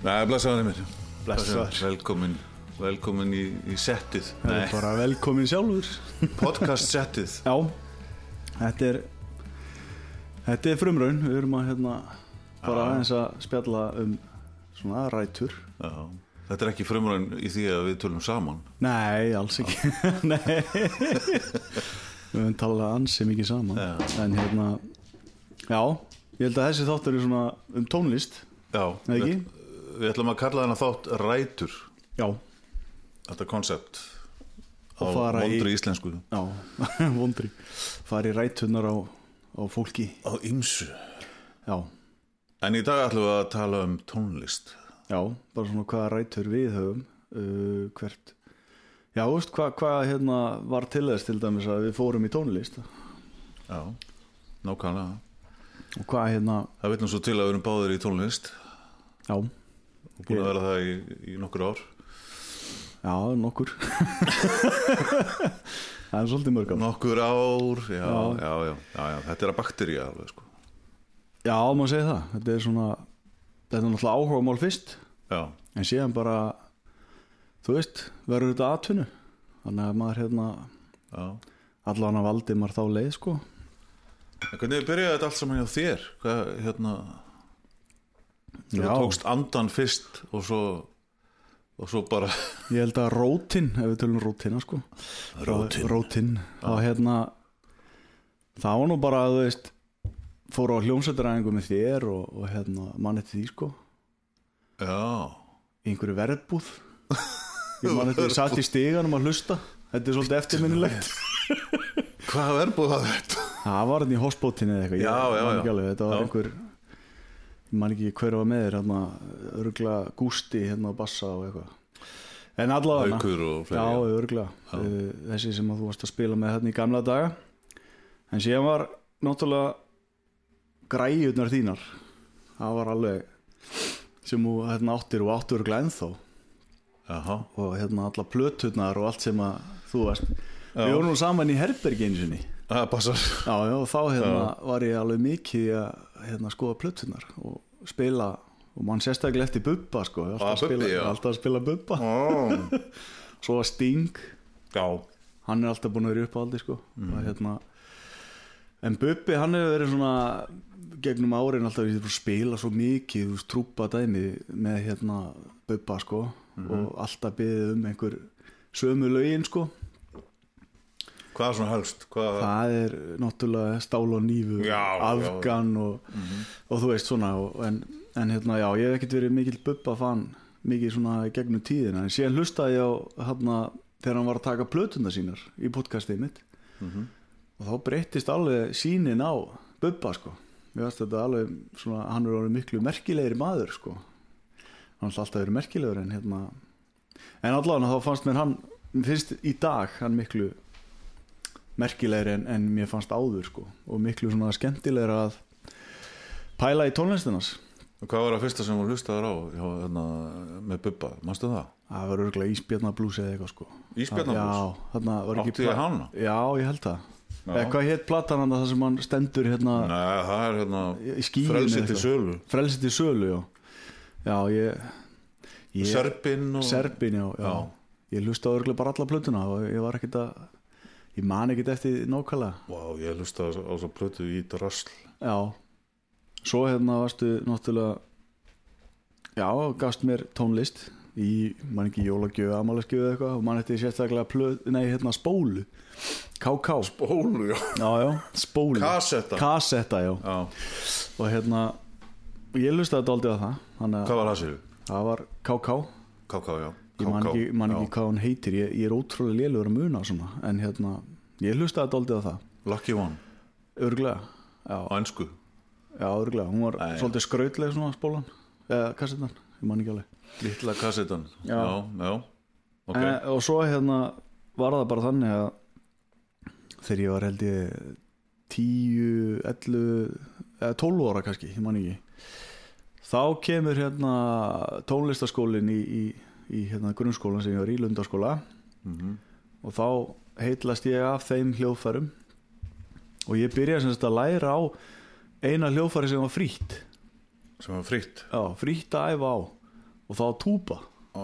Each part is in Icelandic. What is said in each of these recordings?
Nei, blessaður mér. Blessaður. Velkomin í settið. Það er bara velkomin sjálfur. Podcast settið. Já, þetta er frumraun. Við erum að bara aðeins að spjalla svona rætur. Já. Þetta er ekki frumraun í því að við tölum saman. Nei, alls ekki. Nei. Við höfum talað ansi mikið saman. Já. En já, ég held að þessi þáttur er svona tónlist. Já. Ekki? Við ætlum að kalla þennan þátt rætur. Já. Þetta koncept á vondri íslensku. Já, vondri. Fara í ræturnar á fólki. Á ýmsu. Já. En í dag ætlum við að tala tónlist. Já, bara svona hvaða rætur við höfum. Hvert. Já, veist hvað var til þess til dæmis að við fórum í tónlist. Já, nákvæmlega. Og hvað Það vil nú svo til að við erum báðir í tónlist. Já. Og búin að vera það í nokkur ár. Já, nokkur. Það er svolítið mörg ár. Nokkur ár, já. Þetta er að baktería alveg, sko. Já, má segja það. Þetta er náttúrulega áhugamál fyrst. Já. En síðan bara, þú veist, verður þetta atvinnu. Þannig að maður allan að Valdimar þá leið, sko. En hvernig byrjaði þetta allt saman hjá þér? Hvað, þú tókst andan fyrst og svo bara Ég held að rótin, ef við tölum rótina, sko. Rótin. Og það var nú bara, þú veist, fór á hljómsveitaræfingu með þér og mann eftir því, sko. Já. Í einhverju verðbúð. Ég man eftir því satt í stiganum að hlusta. Þetta er svolítið eftirminnilegt. Hvað verðbúð var þetta? Það var í hospótinni eða eitthvað. Já. Þetta var einhver, ég man ekki hver var með þér, örgulega Gústi á bassa og eitthvað. En allavega Haukur og fleiri. Já, örgulega. Þessi sem að þú varst að spila með í gamla daga. En síðan var náttúrulega græjurnar þínar. Það var alveg sem þú áttir og áttur örgulega ennþá. Jaha. Og alla plöturnar og allt sem að þú varst. Við vorum nú saman í herbergi einu sinni. Það passar. Já, og þá var ég alveg mikið að skoða plöturnar og spila, og mann sérstaklega eftir Bubba, sko. Alltaf að spila Bubba. Svo var Sting. Já. Hann er alltaf búin að vera upp á aldi, sko. En Bubbi, hann hefur verið svona gegnum árin alltaf að spila svo mikið, trúpa dæmi með Bubba, sko. Og alltaf beðið einhver sömu lögin, sko. Hvað er svona helst? Það er náttúrulega Stál og Nífu, Afgan og þú veist svona. En já, ég hef ekkert verið mikill Bubba fan, mikið svona gegnum tíðina. En síðan hlustaði ég á þegar hann var að taka plötuna sínar í podcastið mitt. Og þá breyttist alveg sýnin á Bubba, sko. Ég veist þetta alveg svona, hann er orðið miklu merkilegri maður, sko. Hann er alltaf verið merkilegur en allavega þá fannst mér hann, finnst í dag hann miklu merkilegri en mér fannst áður, sko, og miklu svona skemmtilegra að pæla í tónlistinans. Og hvað var það fyrsta sem þú hlustaðir á með Bubba, manstu það? Það var örugglega Ísbjarnarblús eða eitthvað, sko. Ísbjarnarblús? Já, þarna var ekki átti ég hana? Já, ég held það. Hvað hét platan hann það sem hann stendur Nei, það er Frelsi til sölu. Frelsi til sölu, já. Já, Serbin já. Ég hlustaði örugglega bara alla plötuna og ég man ekkert eftir nákvæmlega. Vá, ég hlustaði á svo plötu í drasl. Já. Svo varstu náttúrulega gafst mér tónlist í, man ekki jólagjöf, afmælisgjöf eða eitthvað, og man eftir sérstaklega spólu. KK. Spólu, já. Já, spólu. Kassetta, já. Og ég hlustaði dálítið á það. Hvað var það sér? Það var KK. KK, já. Ég man ekki hvað hann heitir. Ég er ótrúlega lélegur að muna svona. En ég hlustaði dálítið á það. Lucky One. Örglega, já. Á ensku. Já, örglega. Hún var svolítið skrautleg svona, spólan. Eða kassettan, ég man ekki alveg. Litla kassettan. Já. Okay. Og svo var það bara þannig að þegar ég var held ég 10, 11 eða 12 ára kannski, ég man ekki. Þá kemur tónlistaskólinn í grunnskólan sem ég var í, Lundarskóla. Og þá heitlast ég af þeim hljóðfærum og ég byrjaði semst að læra á eina hljóðfæri sem var frítt. Sem var frítt? Já, frítt að æfa á. og þá túba.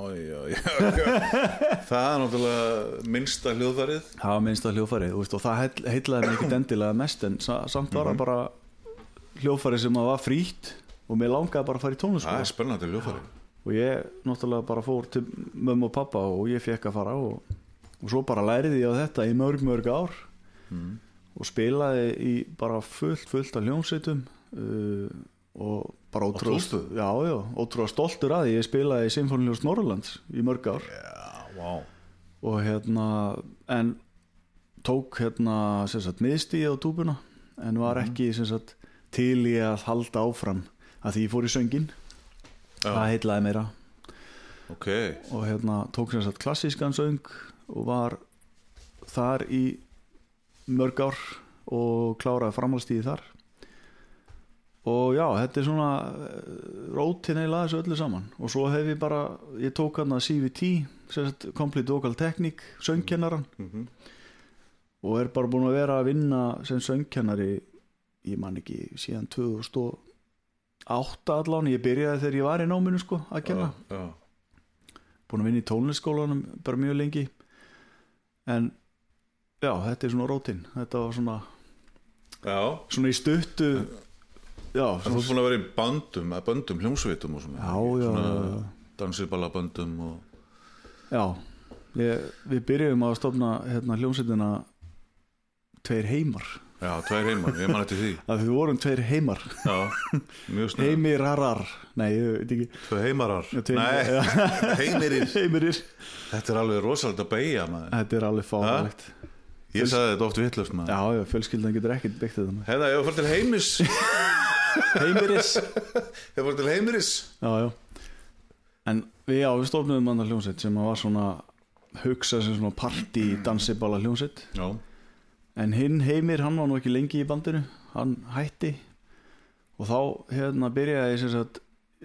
Það náttúrulega minnsta hljóðfærið. Það var minnsta hljóðfærið og það heillaði mig ekki endilega mest en samt var það bara hljóðfærið sem var frítt og mér langaði bara að fara í tónlistarskóla. Það spennandi hljóðfærið. Og ég náttúrulega bara fór til mömmu og pappa og ég fekk að fara og svo bara læriði ég á þetta í mörg ár og spilaði í bara fullt af hljómsveitum og bara ótrúlega stoltur að ég spilaði í Sinfóníuhljómsveit Norðurlands í mörg ár og en tók sem sagt miðstig á túbuna en var ekki sem sagt til í að halda áfram að því ég fór í sönginn það heillaði meira og tók sem sagt klassískan söng og var þar í mörg ár og kláraði framhaldstíði þar og þetta svona rótin eiginlega þessu öllu saman og svo hef ég tók CVT Complete Vocal Technique söngkennaran og bara búin að vera að vinna sem söngkennari ég man ekki síðan 2008 allan ég byrjaði þegar ég var í náminu að kenna búin að vinna í tónlistarskólanum bara mjög lengi en þetta svona rótin þetta var svona í stuttu þú er búin að vera í böndum hljómsveitum og svona dansiballaböndum og við byrjum að stofna hljómsveitina Tveir heimar Tveir heimar, ég man eftir því að við vorum tveir heimar heimirarar nei, ég veit ekki Tveir heimarar heimirir þetta alveg rosalega að beygja þetta alveg fáránlegt ég sagði þetta oft vitlaust fjölskyldan getur ekkert byggt þetta hefða, ég var fyrir til heimiris ég var til heimiris en við stofnum hljómsveit sem var svona hugsa sem svona partí dansiballa hljómsveit en hinn Heimir, hann var nú ekki lengi í bandinu hann hætti og þá byrjaði ég sem sagt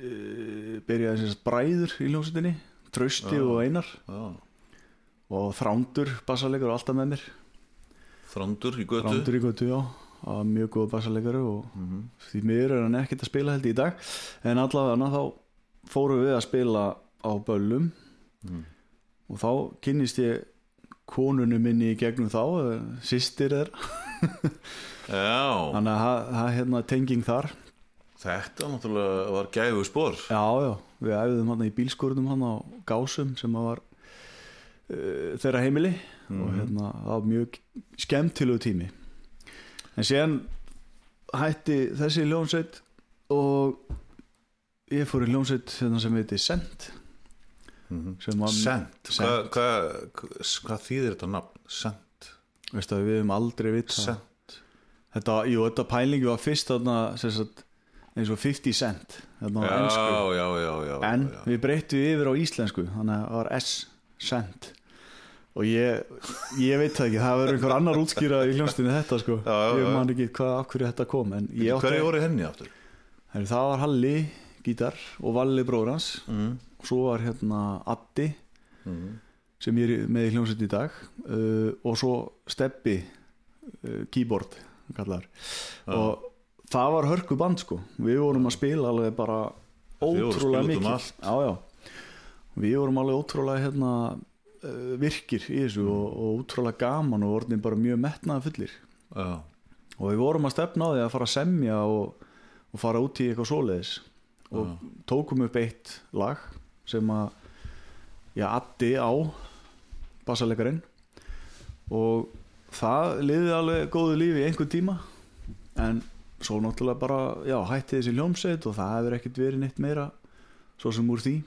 bræður í hljómsveitinni Trausti og Einar og Þrándur bassaleikari alltaf með mér Þrándur í götu það var mjög góð bassaleikari og því miður hann ekkert að spila held í dag en allavega þá fórum við að spila á böllum og þá kynnist ég konunum minni í gegnum þá systir þannig að það tenging þar þetta náttúrulega var gæfu spór við æfðum í bílskúrnum á Gásum sem var þeirra heimili og það var mjög skemmtilegu tími en síðan hætti þessi hljómsveit og ég fór í hljómsveit sem heiti Sent Sent hvað þýðir þetta nafn? Sent veistu að við hefum aldrei vita þetta pælingi var fyrst eins og 50 cent en við breyttum yfir á íslensku þannig að það var S-Sent og ég veit það ekki það verður einhver annar útskýra í hljómsveitinni þetta ég man ekki af hverju þetta kom en hverju voru henni aftur? Það var Halli gítar og Valli bróður hans og svo var Addi sem ég er með í hljómsveit í dag og svo Stebbi keyboard kallar og það var hörku band við vorum að spila alveg bara ótrúlega mikið við vorum alveg ótrúlega virkir í þessu og ótrúlega gaman og vorum bara mjög metnaða fullir og við vorum að stefna á því að fara að semja og fara út í eitthvað svoleiðis og tókum upp eitt lag sem að Addi á bassalekarinn og það liði alveg góðu lífi í einhver tíma en svo náttúrulega bara hætti þessi hljómsveit og það hefur ekkert verið neitt meira svo sem úr því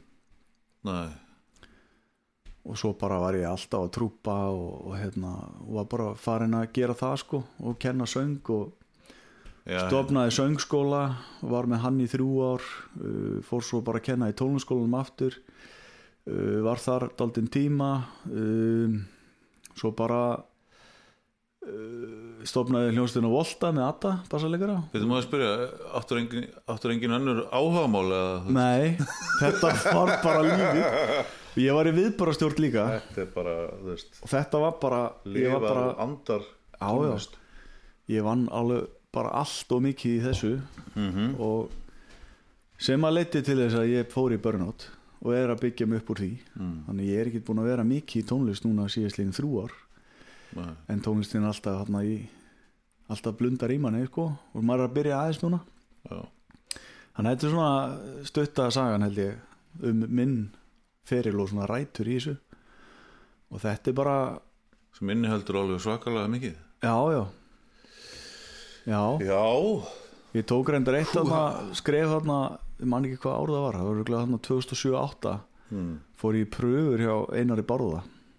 og svo bara var ég alltaf að trúpa og var bara farin að gera það og kenna söng og stofnaði söngskóla var með hann í 3 ár fór svo bara að kenna í tónlistarskólanum aftur var þar dálítinn tíma svo bara stofnaði hljómsveitina Volta með Adda bassaleikara. Við má að spyrja áttur engin önnur áhugamál eða? Nei, þetta var bara lífið ég var í viðbarastjórn líka þetta bara, þú veist og þetta var bara lifar andar tónlist ég vann alveg bara allt og mikið í þessu og sem að leiddi til þess að ég fór í burnout og að byggja mig upp úr því þannig ég ekki búin að vera mikið í tónlist núna síðastliðin 3 ár en tónlistin alltaf alltaf blundar í manni sko, og maður að byrja aðeins núna þannig þetta svona stutta sagan held ég minn feril og svona rætur í þessu og þetta bara sem inniheldur alveg svakalega mikið já ég tók reyndar eitt skref þarna, ég man ekki hvað ár það var örugglega þarna 2007-08 fór ég í pröfur hjá Einari Bárða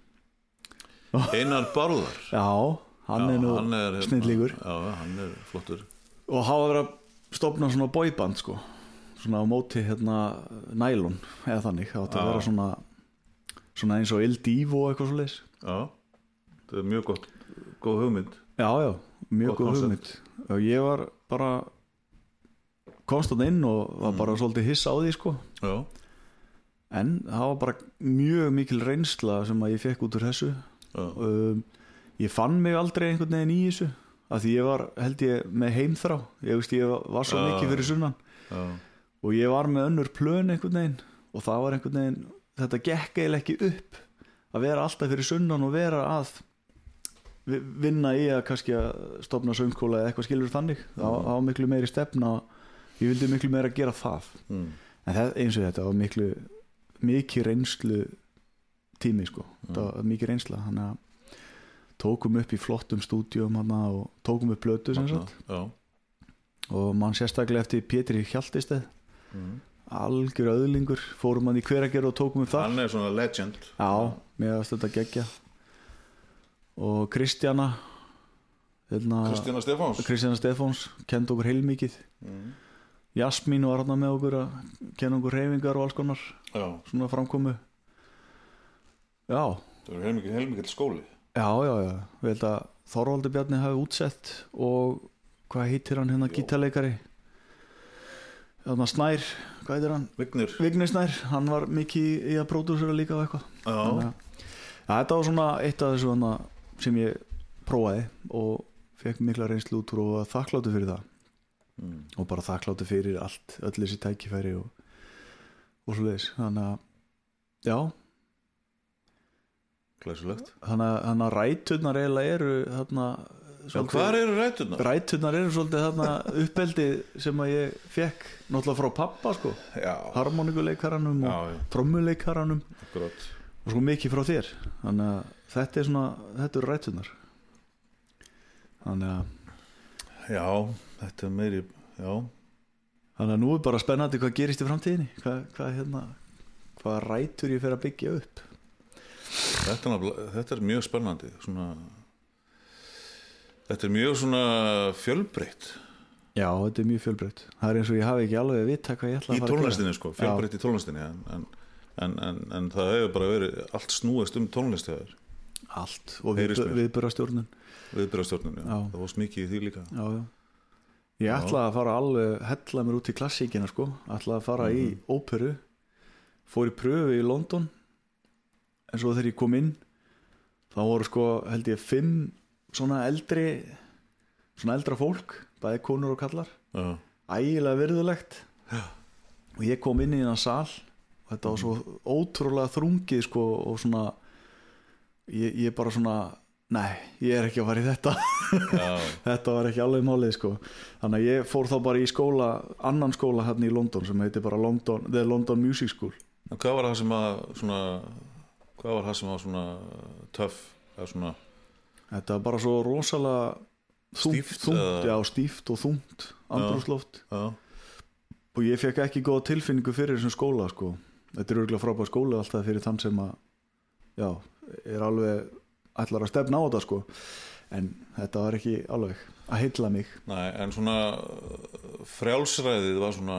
Einar Bárðar já, hann er nú snillíkur já, hann er flottur og hafa verið að stofna svona boyband sko, svona á móti nælon eða þannig, það átti að vera svona eins og Il Divo og eitthvað svoleiðis já, það er mjög góð hugmynd já, mjög góð hugmynd og ég var bara komst þarna inn og var bara svolítið hissa á því sko já. En það var bara mjög mikil reynsla sem að ég fekk út úr þessu ég fann mig aldrei einhvern veginn í þessu af því ég var held ég með heimþrá ég var svo mikið fyrir sunnan og ég var með önnur plön einhvern veginn og það var einhvern veginn þetta gekk eiginlega ekki upp að vera alltaf fyrir sunnan og vera að vinna í að kannski að stofna söngskóla eða eitthvað skilur þannig það var miklu meiri stefna ég vildi miklu meira gera það en það, eins og þetta var mikið reynslu tími sko það var mikið reynsla þannig að tókum upp í flottum stúdíum og tókum upp plötu sem sagt og mann sérstaklega eftir Pétri Hjaltisteð algjör öðlingur fórum hann í Hveragerði og tókum upp þar hann er svona legend já, mér varst þetta geggja og Kristjana Stefáns kendi okkur heilmikið Jasmín var hann með okkur að kenna okkur hreyfingar og alls konar svona framkomu já það var heilmikill skóli já, við held að Þorvaldur Bjarni hafi útsett og hvað heitir hann gítarleikari Snær, hvað heitir hann? Vignir Snær, hann var mikið í að pródúsera líka og eitthvað þetta var svona eitt af þessu sem ég prófaði og fekk mikla reynslu út og var þakkláttur fyrir það og bara þakkláttur fyrir öll þessi tækifæri og svoleiðis þannig að já glæsilegt þannig að ræturnar eiginlega eru hvar eru ræturnar? Ræturnar eru svolítið þarna uppeldi sem að ég fekk náttúrulega frá pappa sko harmonikuleikaranum og trommuleikaranum akkurat og svo mikið frá þér þannig að þetta eru ræturnar þannig að já, þetta er meiri já. Þannig að nú er bara spennandi hvað gerist í framtíðinni hvað rætur ég fer að byggja upp þetta er mjög spennandi þetta er mjög svona fjölbreytt já, þetta er mjög fjölbreytt það er eins og ég hafi ekki alveg að vita hvað ég ætla að fara að gera í tónlistinni sko, fjölbreytt í tónlistinni en það hefur bara verið allt snúist tónlist allt og viðburðarstjórnun já. Það var mikið í því líka já. Ég ætlaði að fara alveg hella mér út í klassíkina sko ætlaði að fara í óperu fór í pröfu í London en svo þegar ég kom inn þá voru sko held ég 5 svona eldra fólk bæði konur og kallar ægilega virðulegt og ég kom inn í þennan sal og þetta var svo ótrúlega þrungið sko og svona ég bara svona nei, ég er ekki að fara í þetta þetta var ekki alveg málið sko þannig að ég fór þá bara í annan skóla hérna í London sem heitir bara The London Music School og hvað var það sem var svona töff þetta var bara svo rosalega stíft og þungt andrúmsloft og ég fekk ekki góða tilfinningu fyrir þessum skóla sko þetta er örugglega frábær skóli alltaf fyrir þann sem að er alveg ætlar að stefna á þetta sko en þetta var ekki alveg að heilla mig nei, en svona frjálsræðið var svona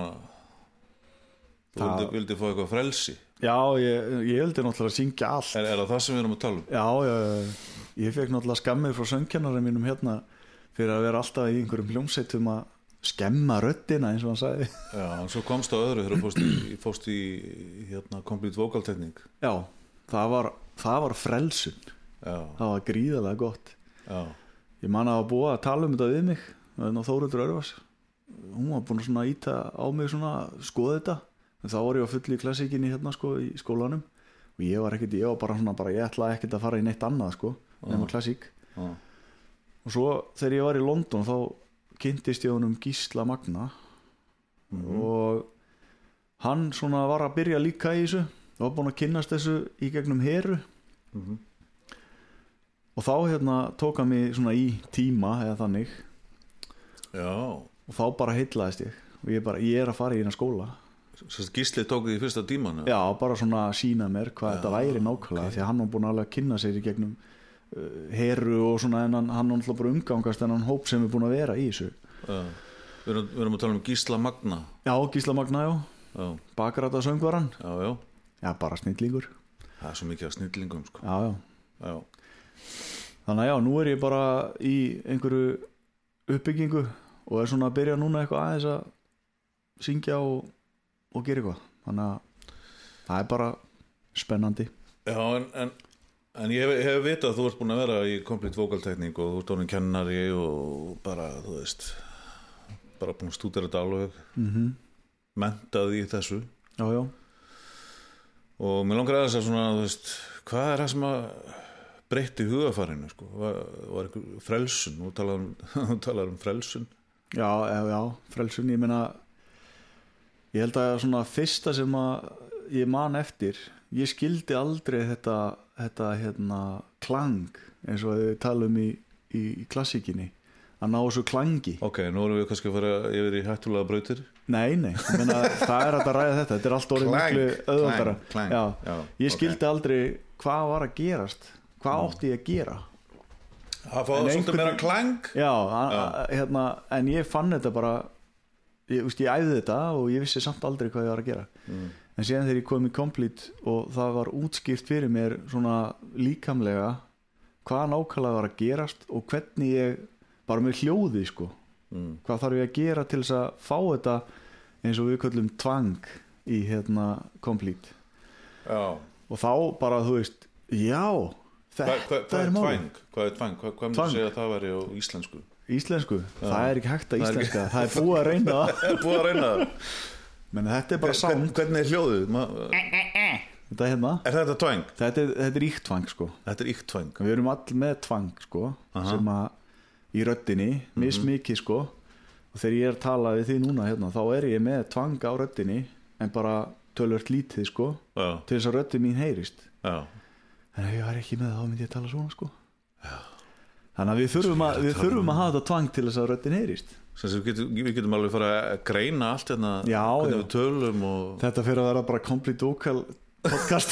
þú vildi fá eitthvað frelsi já, ég vildi náttúrulega syngja allt er það sem við erum að tala já, ég fekk náttúrulega skammir frá söngkennarum mínum fyrir að vera alltaf í einhverjum hljómsveitum að skemma röddina eins og hann sagði já, en svo komst á öðru þegar fórst í complete vocal technique já, það var frelsun það var gríðarlega gott ég man að búa að tala þetta við mig Þórhildur Örvars hún var búin að íta á mig skoða þetta en þá var ég á fullu í klassíkinni hérna sko í skólanum og ég var bara ég ætlaði ekkert að fara í neitt annað sko nema klassík og svo þegar ég var í London þá kynntist ég honum Gísla Magna og hann svona var að byrja líka í þessu og var búin að kynnast þessu í gegnum Heru og þá hérna tók hann mig svona í tíma eða þannig og þá bara heillaðist ég og ég að fara í hérna skóla. Gísli tók því fyrsta tíman? Já, bara svona að sína mér hvað þetta væri nákvæmlega því að hann var búin alveg að kynna sér í gegnum Heru og svona en hann náttúrulega bara umgangast en hann hóp sem er búin að vera í þessu. Við erum að tala Gísla Magna. Já, Gísla Magna, já. Bakarata söngvaran. Já, bara snillingur. Það er svo mikið af snillingum sko. Já. Þannig að já, nú er ég bara í einhverju uppbyggingu og er svona að byrja núna eitthvað aðeins að syngja og gera eitthvað. Þannig að það er bara spennandi. Já, en ég hef vitað að þú ert búin að vera í Complete Vocal Technique og þú ert orðinn kennari og bara, þú veist, bara búin að stúdera þetta alveg, menntaði í þessu. Já. Og mér langar aðeins að svona, þú veist, hvað er það sem að breytti hugafarinu, sko? Var einhver frelsun? Þú talar frelsun? Já, frelsun, ég meina, ég held að svona fyrsta sem að ég man eftir, ég skildi aldrei þetta hérna klang eins og við talum í klassíkinni að ná þessu klangi. Ok, nú erum við kannski að fara yfir í hættulega brautir. Nei, ég meina það er að ræða þetta er allt orðið miklu auðvöldara. Já, ég skildi aldrei hvað var að gerast, hvað átti ég að gera. Það fáði svolítið meira klang. Já, hérna, en ég fann þetta bara ég æfði þetta og ég vissi samt aldrei hvað ég var að gera. En síðan þegar ég kom í Complete og það var útskýrt fyrir mér svona líkamlega hvað nákvæmlega var að gerast og hvernig ég bara með hljóði sko hvað þarf ég að gera til þess að fá þetta eins og við köllum tvang í hérna Complete. Og þá bara þú veist þetta er málið. Hvað er tvang? Hvað myndir þú segja að það væri á íslensku? Það er ekki hægt að íslenska það er búið að reyna það menn þetta er bara sound. Hvernig er hljóðið? Þetta hérna. Er þetta tvang? Þetta er íktvang sko. Þetta er íktvang. Við erum all með tvang sko sem að í röddinni mismikið sko og þegar ég er að tala við því núna hérna þá er ég með tvang á röddinni en bara tölvört lítið sko til þess að röddin mín heyrist. En ef ég var ekki með það þá myndi ég tala svona sko. Þannig að við þurfum að hafa þetta tvang til þess að röddin heyrist. Við getum alveg fara að greina allt hérna hvernig við tölum og... Þetta fyrir að vera bara Complete Vocal podcast.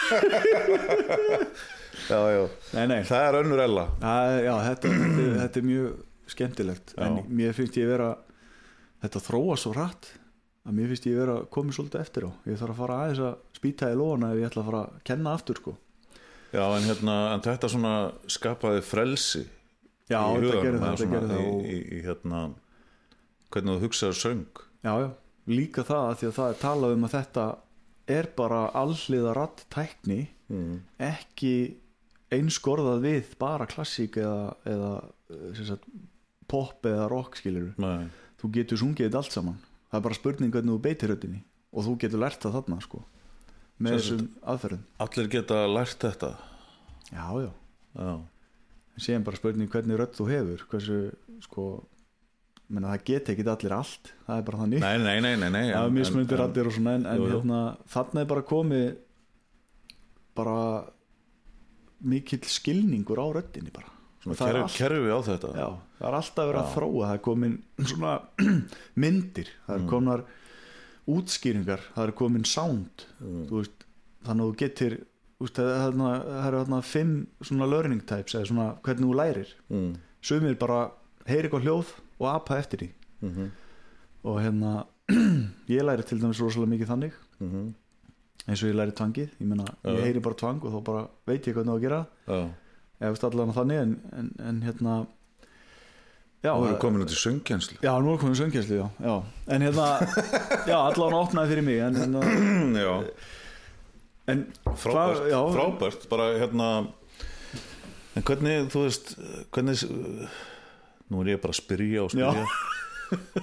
Já. Nei. Það er önnur ella. Já, þetta er mjög skemmtilegt en mér finnst ég vera þetta þróa svo hratt að mér finnst ég vera komið svolítið eftir á. Ég þarf að fara aðeins að spýta í lóðana ef ég ætla að fara að kenna aftur sko. Já, en þetta svona skapaði frelsi. Já, þetta gerir það í hérna hvernig þú hugsaður söng. Já, líka það að því að það er talað um að þetta er bara alhliða raddtækni ekki einskorðað við bara klassík eða sagt, pop eða rock skilur. Þú getur sungið þetta allt saman. Það er bara spurning hvernig þú beitir röddinni og þú getur lært það þarna sko með þessum aðferðum. Allir geta lært þetta? Já. En síðan bara spurning hvernig rödd þú hefur hversu sko menna, það geti ekki allir allt, það er bara þannig. Nei. Það er mismunandi raddir og svona en hérna, þarna er bara komið bara mikill skilningur á röddinni bara. Kerfi á þetta. Já, það er alltaf verið að þróa, það er komin svona myndir, það er komnar útskýringar, það er komin sound, þú veist, þannig að þú getur, það eru þarna 5 svona learning types eða svona hvernig þú lærir. Sumir bara heyri eitthvað hljóð og apa eftir því og hérna ég læri til dæmis rosalega mikið þannig eins og ég læri tvangið ég meina, ég heyri bara tvang og þá bara veit ég hvernig það að gera ég veist allavega þannig en hérna já, nú erum komin út í söngkenslu. Já, nú erum komin í söngkenslu, já en hérna, já, allavega opnaði fyrir mig en já en frábært bara hérna en hvernig, þú veist hvernig nú er ég bara að spyrja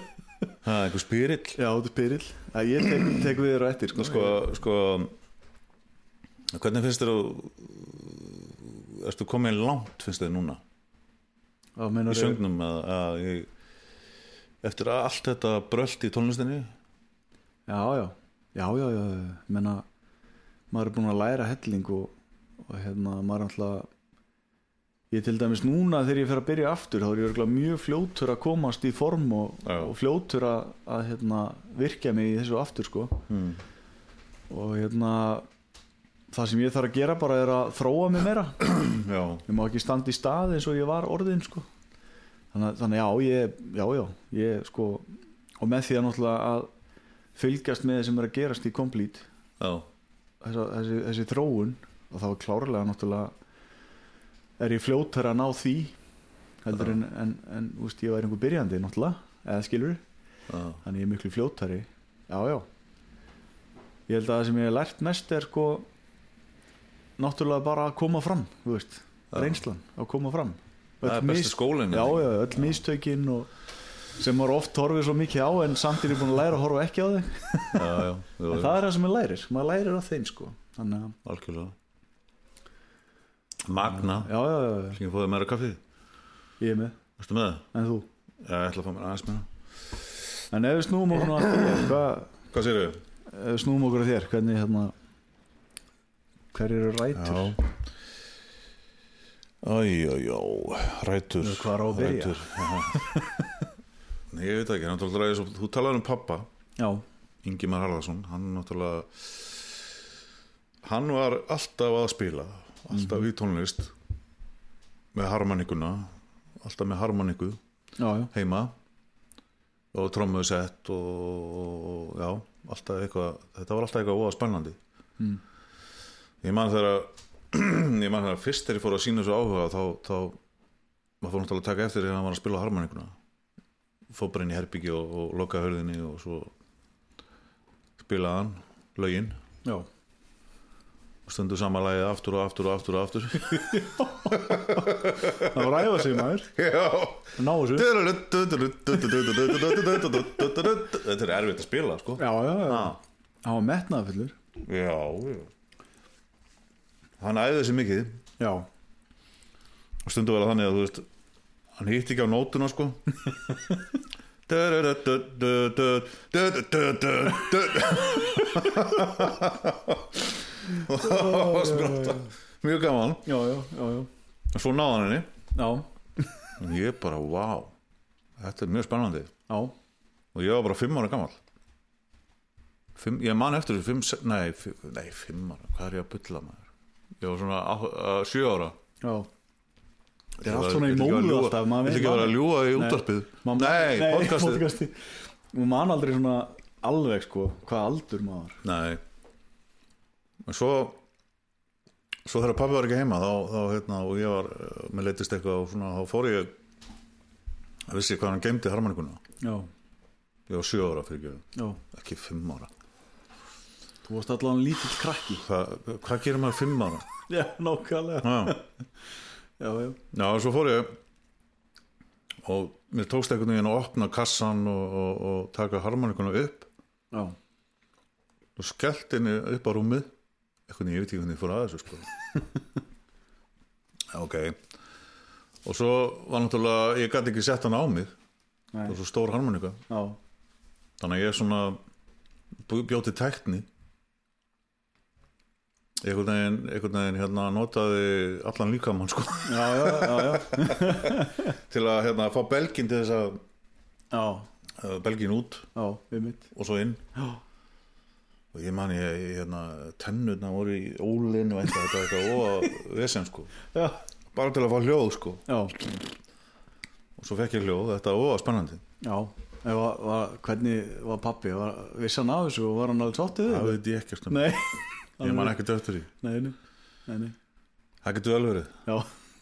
einhver spyrill. Já, þetta er spyrill. Ég tek við þér á eftir sko, hvernig finnst þér ertu komin langt finnst þér núna í söngnum eftir að allt þetta brölt í tónlistinni? Já, menna maður er búin að læra helling og maður er alltaf ég til dæmis núna þegar ég fer að byrja aftur þá er ég örugglega mjög fljótur að komast í form og fljótur að virkja mig í þessu aftur sko og það sem ég þarf að gera bara er að þróa mig meira ég má ekki standa í stað eins og ég var orðin sko þannig ég sko og með því að náttúrulega að fylgjast með það sem er að gerast í Complete þessi þróun og þá er klárlega náttúrulega er ég fljótar að ná því heldur en úst, ég var einhver byrjandi náttúrulega eða skilur þannig ég er miklu fljótari já ég held að það sem ég hef lært mest er sko náttúrulega bara að koma fram þú veist, reynslan að koma fram það er besti skólinn öll mistökin og sem maður oft horfið svo mikið á en samt er ég búin að læra að horfa ekki á þig en það er það sem maður lærir á þeim sko þannig að algjörlega Magna já Ég fóði meira kaffi Ég er með Ertu með það? En þú? Já, ég ætla að fá mér aðeins með En ef við snúum okkur að þér Hvað segirðu? Ef við snúum okkur að þér Hvernig hver eru rætur? Rætur Hvað er á að byrja? Nei, ég veit ekki náttúrulega, þú talaði pappa Já Ingimar Harðarsson Hann var alltaf að spila alltaf í tónlist með harmonikuna alltaf með harmoniku heima og trommusett og já, alltaf eitthvað þetta var alltaf eitthvað óa spennandi ég man þegar fyrst þegar ég fór að sína þessu áhuga þá maður fór náttúrulega að taka eftir þegar hann var að spila harmonikuna fór bara inn í herbyggi og lokaði hörðinni og svo spilaði hann lögin já og stundu sama lagið aftur og aftur það var æfa sig maður ná þessu þetta er erfitt að spila sko já hann var metnaðarfullur já hann æfði sig mikið já og stundu var það þannig að þú veist hann hitti ekki á nótuna sko mjög gaman já og svo náði hann henni já og ég bara wow þetta er mjög spennandi já og ég var bara 5 ára gamall ég man eftir þessu 5 ára hvað er ég að bulla maður ég var svona 7 ára já það er allt svona í móðu alltaf ég vil ekki vera að ljúga í útvarpið nei podcasti og man aldrei svona alveg sko hvað aldur maður nei en svo þegar pabbi var ekki heima þá og ég var með leitist eitthvað og svona þá fór ég að vissi hvað hann geymdi harmonikuna já ég var 7 ára fyrir já ekki 5 ára þú varst allavega lítill krakki hvað gerir maður 5 ára já nákvæmlega já svo fór ég og mér tókst einhvern veginn að opna kassan og taka harmonikuna upp já og skellt henni upp á rúmið eitthvað ég veit ekki hvernig ég fór að þessu sko ok og svo var náttúrulega ég gæti ekki sett hann á mig það var svo stór harmonika já þannig að ég svona bjóti tækni einhvern veginn notaði allan líkamann sko já til að fá belginn til þess að já belginn út já einmitt og svo inn já og ég man tennurna voru í ólinn og eitthvað og vesen sko já bara til að fá hljóð sko já og svo fekk ég hljóð þetta var spennandi já hvernig var pabbi vissi hann af þessu og var hann alveg sáttið það veit ég ekkert nei ég man ekkert eftir því nei það getur vel verið já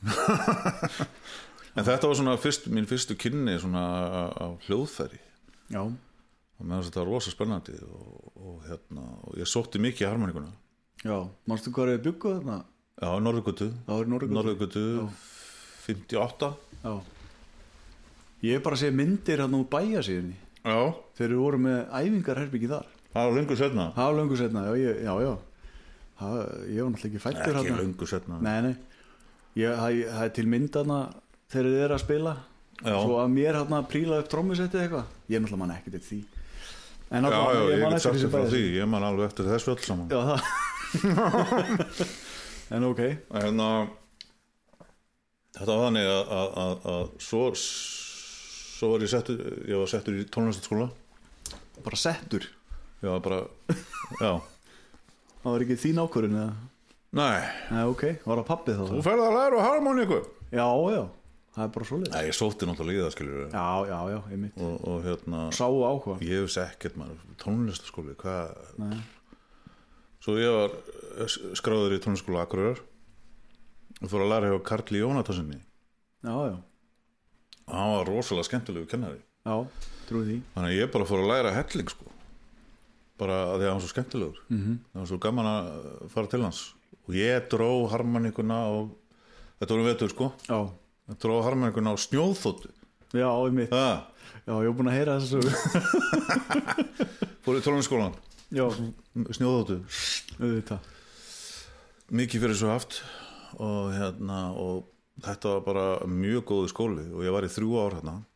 en þetta var svona mín fyrstu kynni svona á hljóðfæri já og mér finnst þetta rosa spennandi og ég sótti mikið í harmonikuna já, manstu hvað er bygguð þarna? já, Norðurgötu 58 já ég bara sé myndir hann úr bæjasíðunni Já. Þeir voru með æfingarherbyggi þar. Það var löngu setna. Það var löngu setna, já. Ég var náttúrulega ekki fættur Ekki löngu setna. Nei. Það til myndana þegar þið að spila. Já. Svo að mér príla upp trommusettið eitthvað. Ég náttúrulega man ekki til því. En já, ég get sagt þér frá því. bæði. Ég man alveg eftir þessu öll saman. Já, það. En ok. En þetta var þannig að svo var ég settur í tónlistarskóla. Bara settur. Já, bara, já. Það var ekki þín ákvörðun eða? Nei, ok, var það pappið þá? Þú ferð að læra á harmoníku. Já, það er bara svoleiðis. Nei, ég sótti náttúrulega í það, skilur. Já, einmitt. Og Sáu áhuga. ég vissi ekkert maður, tónlistarskóli, hvað? Nei. Svo ég var skráður í tónlistarskóla Akureyrar og fór að læra hjá Karli Jónatansinni. Já. Hann var rosalega skemmtilegu kennari. Já, trúi því. Þannig að ég bara fór að læra helling, sko. Bara að því að hann var svo skemmtilegur. Það var svo gaman að fara til hans. Og ég dró harmoníkuna og þetta voru vetur, sko. Já. Ég dró harmoníkuna á snjóðþóttu. Já, einmitt. Já, ég var búin að heyra þessu. Fór í tónlistarskólann. Já. Snjóðþóttu. Auðvitað. Mikið fyrir svo haft og og þetta var bara mjög góðu skóli og ég var í 3 ár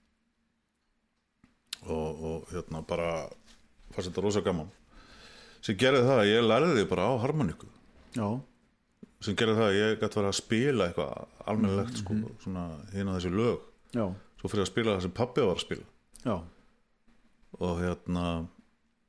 og bara fannst þetta rosa gaman. Sem gerði það að ég lærði bara á harmoníku. Já. Sem gerði það að ég gæti verið að spila eitthvað almennilegt, sko, svona hina þessi lög. Já. Svo fyrir að spila það sem pabbi var að spila. Já. Og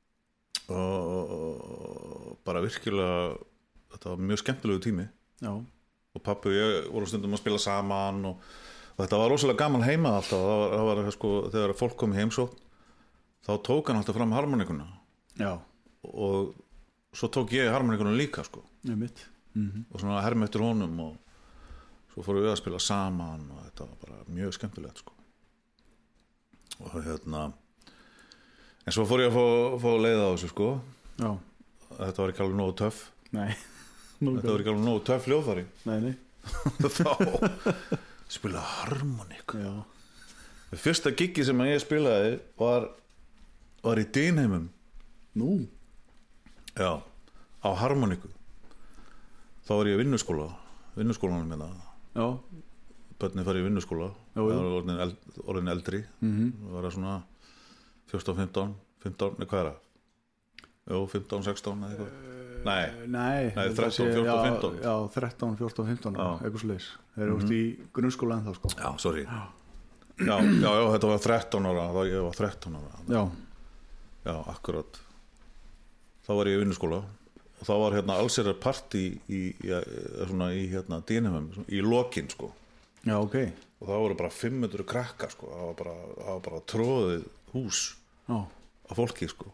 og bara virkilega þetta var mjög skemmtilegu tími. Já. Og pabbi og ég voru stundum að spila saman og þetta var rosalega gaman heima alltaf. Það var sko, þegar fólk kom í heimsókn þá tók hann alltaf fram harmoníkuna. Já. Og svo tók ég harmoníkuna líka, sko. Einmitt. Og svona herma eftir honum og svo fórum við að spila saman og þetta var bara mjög skemmtilegt, sko. Og en svo fór ég að fá leið á þessu, sko. Já. Þetta var ekki alveg nógu töff. Nei. Þetta var ekki alveg nógu töff hljóðfæri. Nei. Þá spila harmoníku. Já. Það fyrsta giggi sem ég spilaði var í Dynheimum. Nú. Já, á harmoníku. Þá var ég í vinnuskólanum hérna. Já. Börnin farið í vinnuskóla. Já. Það var orðin eldri. Það var svona 14, 15, nei, hvað er það? Jó, 15, 16 eða eitthvað. Nei, 13, 14, 15. Já, 13, 14, 15 eitthvað svoleiðis. Þeir eru í grunnskóla ennþá, sko. Já, sorry. Já, þetta var 13 ára. Ég var 13 ára. Já, akkurat. Þá var ég í vinnuskóla og þá var allsherjar partí í Dynheimum í lokin, sko. Já, ok. Og það voru bara 500 krakkar, sko. Það var bara tróðið hús af fólki, sko.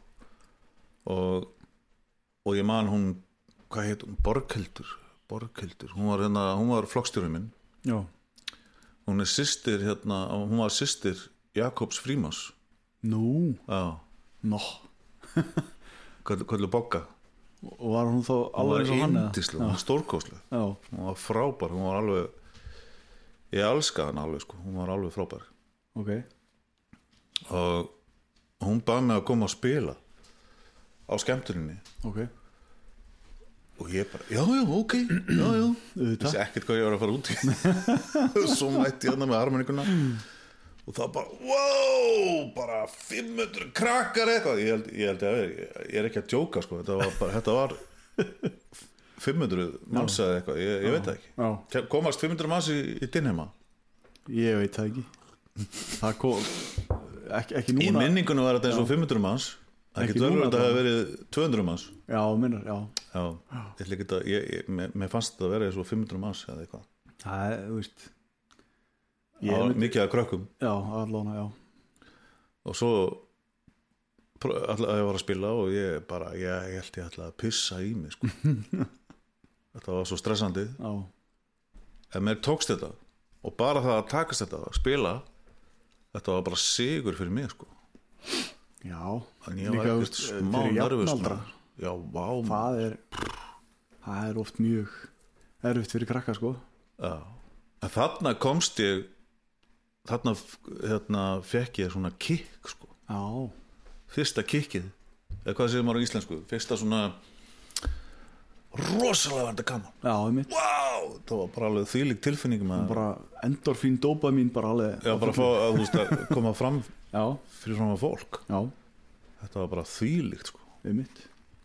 Og ég man hún, hvað heit hún? Borghildur. Hún var flokkstjórinn minn. Já. Hún er systir hún var systir Jakobs Frímanns. Nú. Já. Nó. Kallu Bogga. Og var hún þá alveg eins og hann? Hún var yndisleg, hún var stórkostleg. Já. Hún var frábær, hún var alveg, ég elskaði hann alveg, sko. Hún var alveg frábær. Ok. Og hún bað mig að koma að spila á skemmtuninni. Ok. Og ég bara, já, ok, já. Þessi ekkert hvað ég var að fara út í. Svo mætti ég með harmoníkuna og það bara, wow, bara 500 krakkar eitthvað. Ég held að ég er ekki að djóka, sko. Þetta var 500 manns eða eitthvað, ég veit það ekki. Já. Komast 500 manns í Dynheima? Ég veit það ekki. Það kom ekki núna. Í minningunum var þetta eins og 500 manns. Það getur vel að það hefði verið 200 manns. Já, minnar, já. Já, mér fannst þetta að vera eins og 500 manns eða eitthvað. Það er, þú veist. Mikið að krökkum. Já, allána, já. Og svo ég var að spila og ég held ég ætlaði að pissa í mig, sko. Þetta var svo stressandi. Já. En mér tókst þetta og bara það að takast þetta að spila, þetta var bara sigur fyrir mig, sko. Já, en ég var ekkert smá nervus. Já, vá. Það er oft mjög erfitt fyrir krakka, sko. Já. En þarna komst ég, þarna fekk ég svona kick, sko. fyrsta kikkið, eða hvað segir maður á íslensku, fyrsta svona rosalega var þetta gaman. Já, einmitt. Wow, það var bara alveg þvílík tilfinning með bara endorfín, dópamín bara alveg. Já, bara að fá að, þú veist, að koma fram Já. fyrir fram að fólk. Já. Þetta var bara þvílíkt, sko. Einmitt.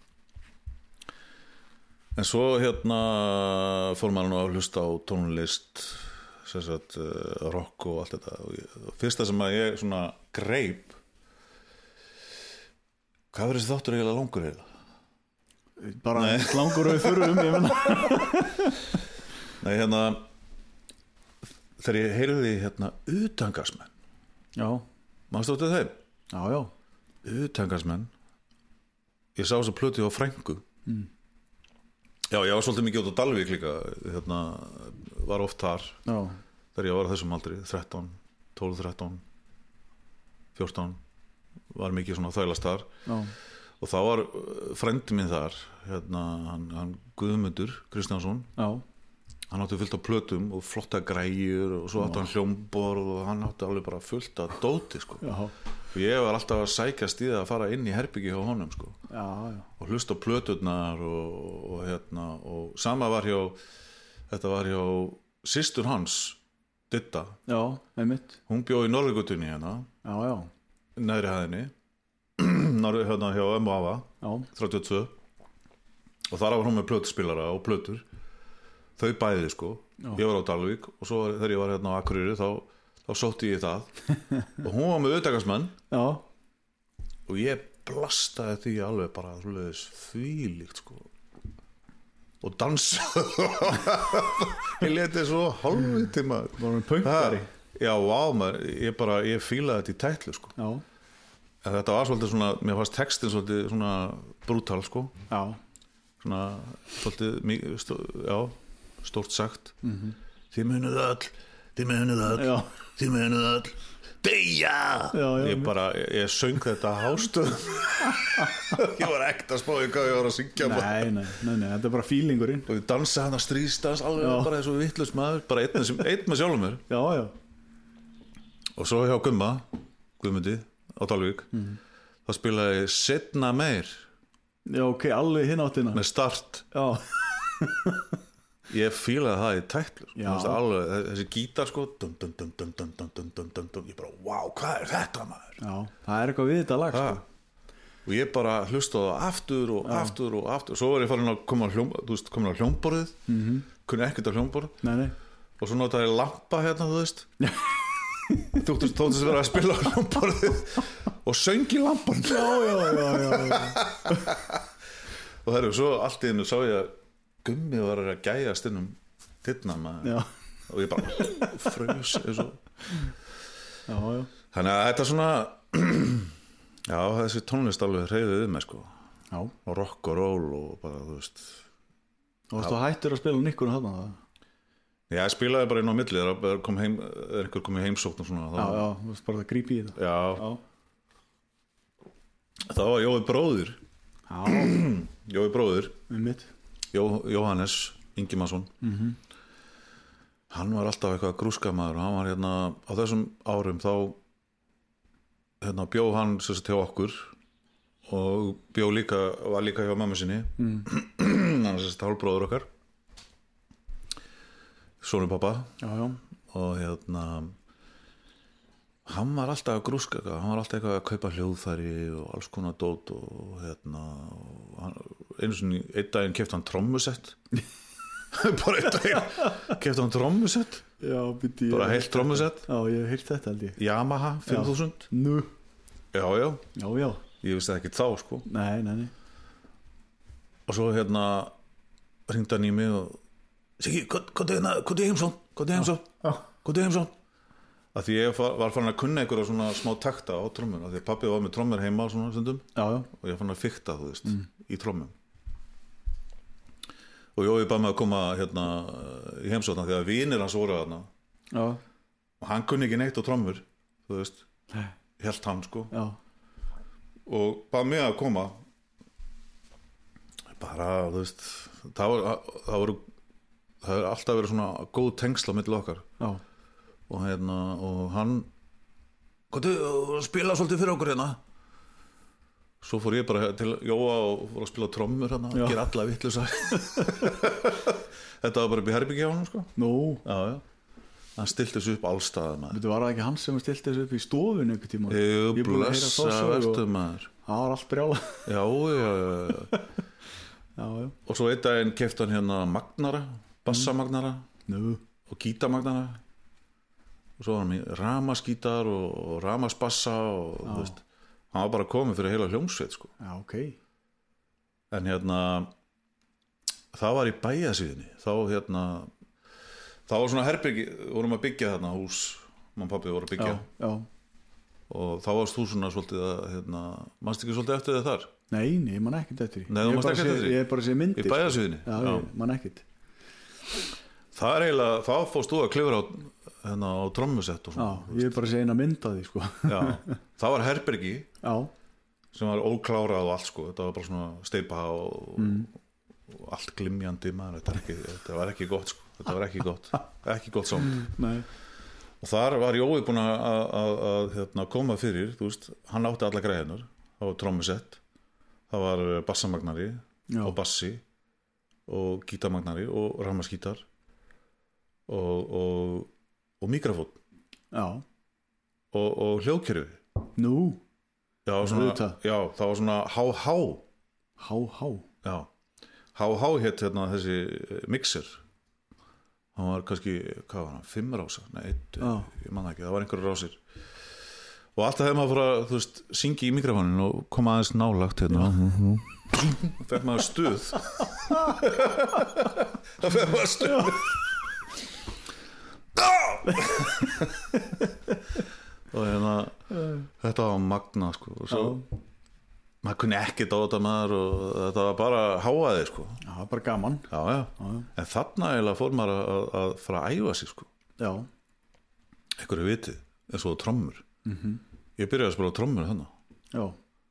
En svo fór maður nú að hlusta á tónlist, sem sagt, rock og allt þetta. Og fyrsta sem að ég svona greip, hvað verður þessi þáttur eiginlega langur eiginlega? Bara langur og við förum, ég menna. Nei, þegar ég heyrði utangarsmenn. Já. Manstu þetta þeim? Já, já. Utangarsmenn. Ég sá þess að plötu á Frænku. Já, ég var svolítið mikið út á Dalvík líka, var oft þar. Já. Þegar ég var á þessum aldri, 13, 12, 13, 14, var mikið svona þælast þar. Já. Og þá var frændi minn þar, hann Guðmundur Kristjánsson. Já. Hann átti fullt af plötum og flotta græjur og svo átti hann hljómborð og hann átti alveg bara fullt af dóti, sko. Já. Og ég var alltaf að sækjast í það að fara inn í herbyggi hjá honum, sko. Já, já. Og hlusta á plöturnar og sama var þetta var hjá systur hans, Ditta. Já, einmitt. Hún bjó í Norðurgötunni Já, já. Neðri hæðinni. Hjá ömmu Afa. Já. 32. Og þar var hún með plötuspilara og plötur. Þau bæði, sko. Já. Ég var á Dalvík og svo þegar ég var á Akureyri þá sótti ég það. Og hún var með utangarsmenn. Já. Og ég blastaði því alveg bara þvílíkt, sko. Og dansaði. Ég leti svo hálfviti maður. Var hún pönkari? Já, maður. Ég fílaði þetta í tætlu, sko. Já. En þetta var svolítið svona, mér fannst textin svolítið svona brútal, sko. Já. Svona svolítið, stórt sagt. Þið munuð öll, þið munuð öll, deyja! Ég söng þetta hástöð. Ég var ekkert að spá í hvað ég var að syngja. Nei, þetta er bara fílingurinn. Og ég dansaði hann að stríðstans alveg bara eins og vitlaus maður, bara einn með sjálfum mér. Já, já. Og svo hjá Guðmundi á Dalvík, það spilaði Setna meir. Já, ok, alveg hinn áttina. Með Start. Já. Ég fílaði það í tætlu, Já. Alveg, þessi gítar, sko, ég bara, wow, hvað er þetta, maður? Já, það er eitthvað við þetta lag, sko. Og ég bara hlustaði aftur og aftur og aftur. Svo var ég farin að koma á hljómborðið, kunni ekkert á hljómborð. Nei. Og svo notaði ég lampa þú veist. Þóttist vera að spila á hljómborðið og söng í lampan. Já. Og það svo allt í einu sá ég að Gummi var að gæjast inn dyrnar maður. Og ég bara frös eins og. Já. Þannig að þetta svona já, þessi tónlist alveg hreyfði við mig, sko. Já. Og rock og roll og bara, þú veist. Og varstu hættur að spila Nikkurinn þarna það? Já, ég spilaði bara inn á milli þegar einhver kom í heimsókn og svona. Já, þú veist bara að grípa í þetta. Já. Það var Jói bróðir. Já. Jói bróðir. Mitt. Jóhannes Ingimarsson. Hann var alltaf eitthvað grúskamaður og hann var á þessum árum þá bjó hann sem sagt hjá okkur og var líka hjá mamma sinni. Hann er sem sagt hálfbróður okkar. Sonur pappa. Já. Og hann var alltaf að grúska, hann var alltaf eitthvað að kaupa hljóðfæri og alls konar dót og einu daginn keypti hann trommusett. Bara einn daginn keypti hann trommusett. Já, bara heilt trommusett. Já, ég hef heyrt þetta held ég. Yamaha 5000. Nú. Já. Ég vissi það ekki þá, sko. Nei. Og svo hringdi hann í mig og Siggi, hvað er heimsón? Af því ég var fann að kunna einhverja svona smá takta á trommur, af því að pabbi var með trommur heima svona stundum. Já. Og ég fann að fikta, þú veist, í trommum. Og Jói bað mig að koma í heimsókn því að vinir hans voru þarna. Já. Og hann kunni ekki neitt á trommur, þú veist. Hélt hann, sko. Já. Og bað mig að koma. Bara, þú veist, það hefur alltaf verið svona góð tengsl á milli okkar. Já. Og hann hvað spila svolítið fyrir okkur hérna. Svo fór ég bara til Jóa og fór að spila trommur hérna, gera alla vitlausa. Þetta var bara upp í herbergi á honum, sko. Nú. Já. Hann stilti þessu upp allstaðar, maður. Var það ekki hann sem stilti þessu upp í stofun einhvern tíma? Jú, blessa verstu, maður. Það var allt brjála. Já. Og svo einn daginn keypti hann hérna magnara, bassamagnara og gítamagnara. Og svo var hann með ramaskítar og ramasbassa og þú veist. Hann var bara komið fyrir heila hljómsveit, sko. Já, ok. En hérna það var í Bæjasíðinni. Það var svona herbergi, vorum að byggja þarna hús, mamma og pabbi voru að byggja. Já. Og þá varst þú svona svolítið að manst ekki svolítið eftir þið þar? Nei, ég man ekkert eftir því. Nei, þú manst ekki eftir því? Ég er bara að sé myndir. Í Bæjasíðinni? Já, ég man ekkert. Það er eiginlega, þá fórst þú að klifra á trommusett og svona. Já, ég er bara að sé eina mynd af því, sko. Já, það var herbergi sem var óklárað og allt, sko. Þetta var bara svona steypa og allt glimjandi, maður. Þetta var ekki gott, sko. Þetta var ekki gott samt. Nei. Og þar var Jói búinn að koma fyrir, þú veist, hann átti alla greiðunar. Það var trommusett, það var bassamagnari og bassi og gítamagnari og ramaskítar og mikrofón. Já. Og hljóðkerfi. Nú. Já, það var svona HH. HH. Já. HH hét þessi mixer. Hann var kannski, hvað var hann, 5 rása? Nei, ég man ekki, það var einhverju rásir. Og alltaf hefði maður fór að, þú veist, syngja í mikrofónin og koma aðeins nálagt hérna. Það fekk maður stuð. Það fekk maður stuð. Og þetta var magna, sko. Og svo, maður kunni ekkert á þetta maður og þetta var bara háaði, sko. Já, það var bara gaman. Já. En þarna eiginlega fór maður að fara að æfa sig, sko. Já. Einhverju vitið, eins og trommur. Ég byrjaði að spila trommur þannig. Já.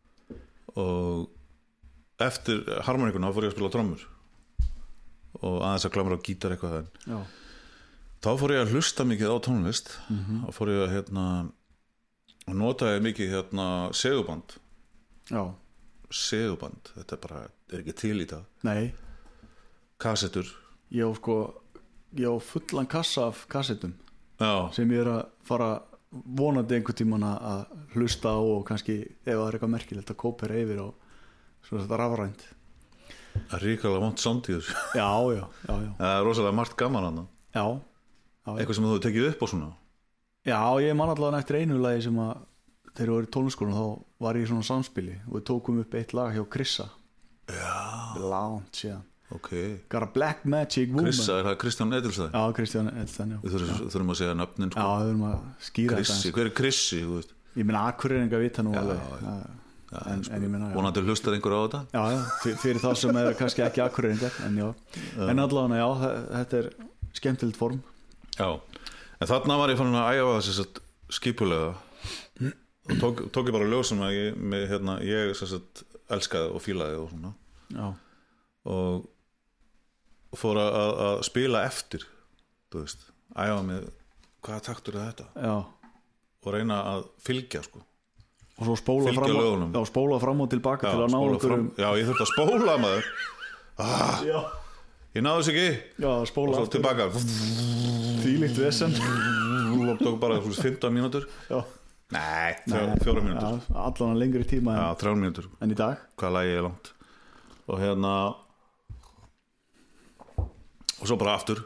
Og eftir harmoníkuna fór ég að spila trommur og aðeins að klamra á gítar eitthvað þann. Já. Þá fór ég að hlusta mikið á tónlist. Þá fór ég að notaði mikið seguband. Já. Seguband, þetta bara er ekki til í það. Nei. Kassettur. Ég á fullan kassa af kassettum. Já. Sem ég að fara vonandi einhvern tímann að hlusta á og kannski ef það er eitthvað merkilegt að kópera yfir og svo þetta rafrænt. Það er ríkalega vont sound í þessu. Já. Það er rosalega margt gaman þarna. Já. Eitthvað sem þú hefur tekið upp og svona. Já, ég man allavega eftir einu lagi sem að þegar ég var í tónlistarskólanum þá var ég í svona samspili og við tókum upp eitt lag hjá Krissa. Já. Langt síðan. Ok. Got a Black Magic Woman. Krissa, er það Kristján Edilstæð? Já, Kristján Edilstæð, já. Við þurfum að segja nöfnin, sko. Já, við þurfum að skýra Krissi, þetta. hver er Krissi, þú veist? Ég meina, Akureyringa vita nú alveg. En ég meina, já. Vonandi hlustar einhver á þetta? Já, fyrir þá sem er kannski ekki Akureyringar, en já. En allavega, já, þetta er skemmtilegt form. Já. En þarna var ég fann að æfa þess að skipulega og tók ég bara lög sem að ég elskaði og fílaði og svona. Já. Og fór að spila eftir, þú veist, æfa mig hvaða taktur er þetta. Já. Og reyna að fylgja, sko. Og svo spóla fram og tilbaka til að ná einhverjum. Já, ég þurfti að spóla, maður. Já. Ég náðu þess ekki. Já, spóla og svo tilbaka. Þvílíkt vesen. Það tók bara 15 mínútur. Já. Nei, 4 mínútur. Já, allan lengri tíma en, 3 mínútur. En í dag. Hvað lagi er langt. Og og svo bara aftur.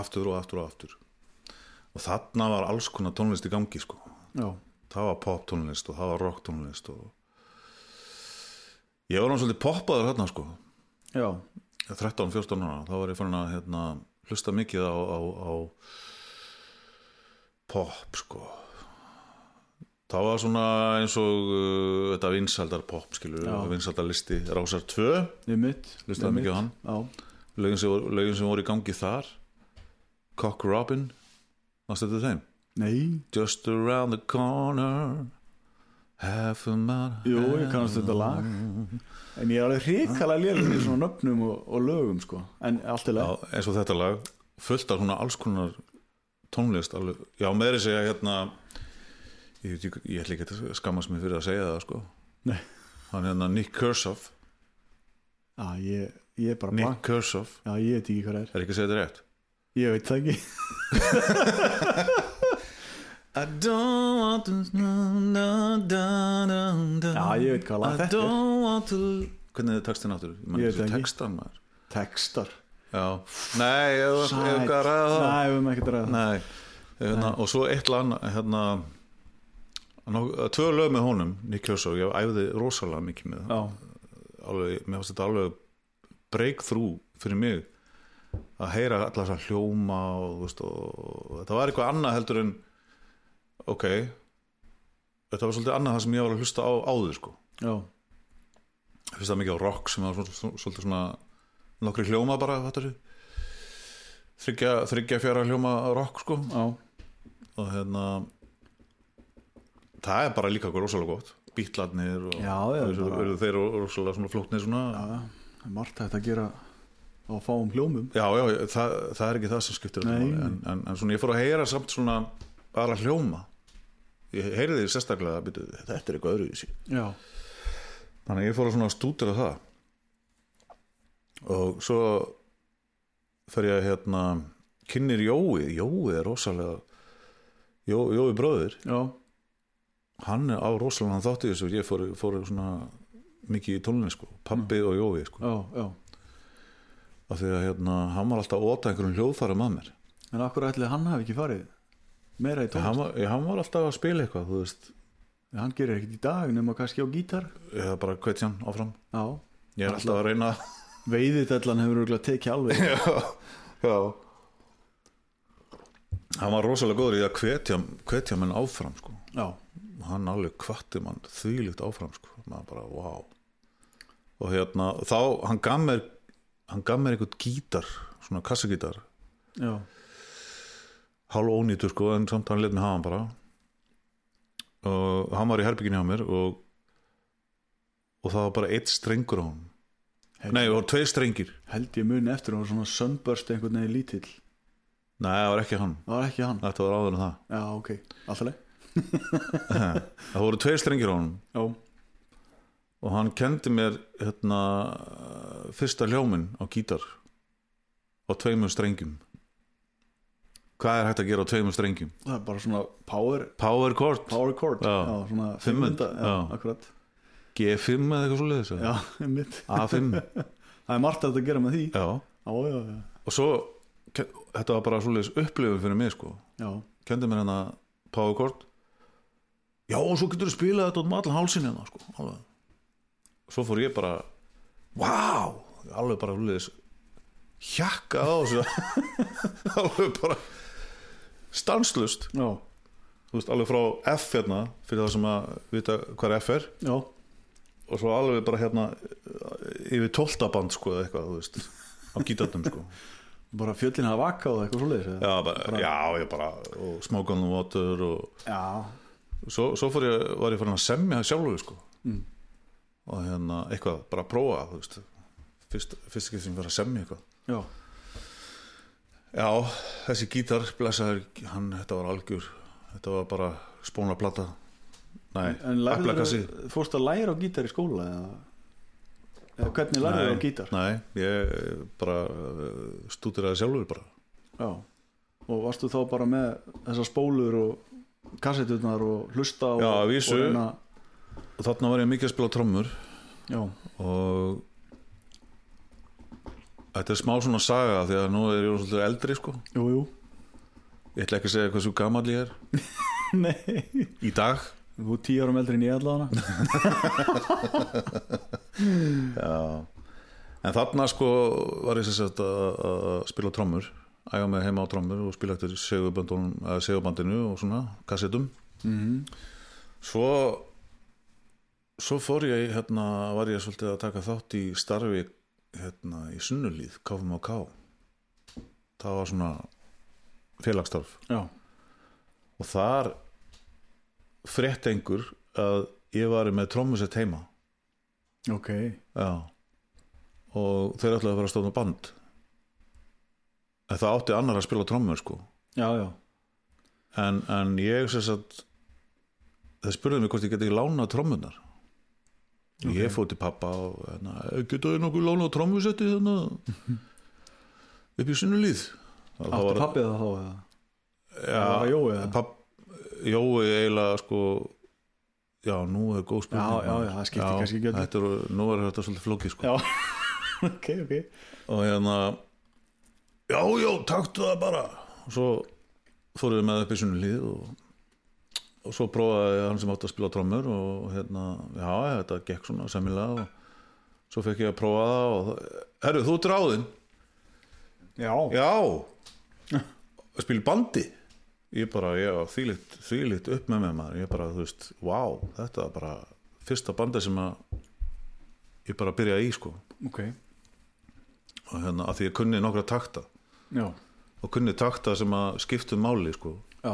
Og þarna var alls konar tónlist í gangi, sko. Já. Það var pop tónlist og það var rock tónlist og ég var svolítið poppaður þarna, sko. Já. 13-14 ára, þá var ég fann að hlusta mikið á pop, sko. Það var svona eins og þetta vinsældar pop, skilur, vinsældar listi Rásar 2. Hlustaði mikið á hann. Já. Lögin sem voru í gangi þar. Cock Robin. Varstu þetta þeim? Nei. Just around the corner. Half a mile. Jú, ég kannast þetta lag. En ég er alveg hrikalega lélegur í svona nöfnum og lögum, sko. En allt er lag. Já, eins og þetta lag fullt af svona alls konar tónlist alveg. Já, meðri segja ég ætla ekki að skammast mig fyrir að segja það sko. Nei. Hann Nick Kershaw. Ég er bara Nick Kershaw. Já, ég veit ekki hvað það Er ekki að segja þetta rétt? Ég veit það ekki. I don't want to Já, ég veit hvað lag I þetta don't want to Hvernig er textin áttur? Ég veit ekki. Textan maður. Textar. Já. Nei, ef ekki að ræða það. Nei, við höfum ekki að ræða það. Nei. Og svo eitt lag tvö lög með honum Nick Kershaw, ég æfði rosalega mikið með Já. Alveg, mér fannst þetta alveg breakthrough fyrir mig að heyra alla þessa hljóma og þetta var eitthvað annað heldur en ok, þetta var svolítið annað það sem ég var að hlusta á áður sko. Já. Ég finnst það mikið á rock sem var svolítið svona nokkri hljóma bara þriggja fjara hljóma rock sko. Já. Og það er bara líka rosalega gott, Beatlarnir og eru þeir rosalega svona flóknir svona. Já, margt hægt að gera á fáum hljómum. Já, það er ekki það sem skiptir en svona ég fór að heyra samt svona bara hljóma, ég heyrði því sérstaklega að þetta er eitthvað öðruvísi. Já. Þannig að ég fór að svona stúdera það og svo fer ég kynnir Jói er rosalega Jói bróðir. Já. Hann er á rosalega þátti þessu, ég fór svona mikið í tónlinni sko, pabbi og Jói sko. Já. Af því að hann var alltaf að óta einhverjum hljóðfærum að mér. En akkur ætli hann hafi ekki farið meira í tónlist? Hann var alltaf að spila eitthvað, þú veist. Hann gerir ekkert í dag nema kannski á gítar. Ég hef bara hvetja hann áfram. Já. Ég er alltaf að reyna. Veiðidellan hefur örugglega tekið alveg. Já. Hann var rosalega góður í að hvetja menn áfram sko. Já. Hann alveg hvatti mann þvílíkt áfram sko. Maður bara, wow. Og þá, hann gaf mér einhvern gítar, svona kassagítar. Já. Hálf ónýtur sko, en samt hann lét mig hafa hann bara. Og hann var í herbygginu hjá mér og það var bara 1 strengur á hann. Nei, það var 2 strengir. Held ég muni eftir, það var svona sunburst einhvern veginn lítill. Nei, það var ekki hann. Það var ekki hann. Þetta var áður en það. Já, ok, alltaf leið. Það voru 2 strengir á hann. Já. Og hann kendi mér fyrsta hljóminn á gítar á 2 strengjum. Hvað er hægt að gera á 2 strengjum? Það er bara svona power chord. Já, svona 5. Já, akkurat. G5 eða eitthvað svoleiðis. Já, einmitt. A5. Það er margt að gera með því. Já. Og svo þetta var bara svoleiðis upplifun fyrir mig sko. Já. Kendi mér power chord. Já, og svo getur þú spilað þetta um allan hálsinn sko. Alveg. Svo fór ég bara wow, alveg bara hjakka á þessu alveg bara stanslust. Já. Þú veist, alveg frá F fyrir það sem að vita hvað F er. Já. Og svo alveg bara yfir 12 band sko, eða eitthvað, þú veist, á gítarnum sko. Bara fjöllin að vaka og eitthvað svoleiðis. Já, ég bara og Smoke on the Water og já. Svo var ég farin að semja sjálfur sko. Og eitthvað bara að prófa, þú veist, fyrst ekki sem var að semja eitthvað. Já. Já, þessi gítar blessaður, þetta var algjör, þetta var bara spónarplata. Nei, eplakassi. Fórst að læra á gítar í skóla eða hvernig lærðu á gítar? Nei, ég bara stúderaði sjálfur bara. Já. Og varstu þá bara með þessar spólur og kassetturnar og hlusta og, já, að vísu, og þarna var ég mikið að spila trommur. Já. Og þetta er smá svona saga því að nú er ég svolítið eldri sko. Jú. Ég ætla ekki að segja hversu gamall ég er. Nei. Í dag. Þú 10 árum eldri en ég allavega. Já. En þarna sko var ég að spila trommur, æfa mig heima á trommur og spila eftir segurbandinu og svona kassettum. Svo fór ég var ég svolítið að taka þátt í starfi í Sunnulíð, KFMK. Það var svona félagsstarf. Já. Og þar frétti einhver að ég var með trommusett heima. Ok. Já. Og þeir ætlaði að vera að stofna band. En það átti annar að spila trommur sko. Já. En ég sem sagt það spurði mig hvort ég geti ekki lánað trommunar. Ég fór til pappa og geta þið nokkuð lánað trommusetti upp í Sunnulíð. Átti pappið það þá eða? Já, Jói eða? Jói eiginlega sko, já, nú góð spurning. Já, það skiptir kannski ekki öllu. Nú þetta svolítið flókið sko. Já, ok. Og já, taktu það bara. Og svo fórum við með upp í Sunnulíð og svo prófaði hann sem átti að spila trommur og já, þetta gekk svona semmilega og svo fekk ég að prófa það og herru, þú ert ráðinn. Já, að spila bandi. Ég var þvílíkt upp með maður. Ég bara, þú veist, vá, þetta var bara fyrsta bandi sem að ég bara byrjaði í sko. Ok. Og að því ég kunni nokkra takta. Já. Og kunni takta sem að skiptu máli sko. Já.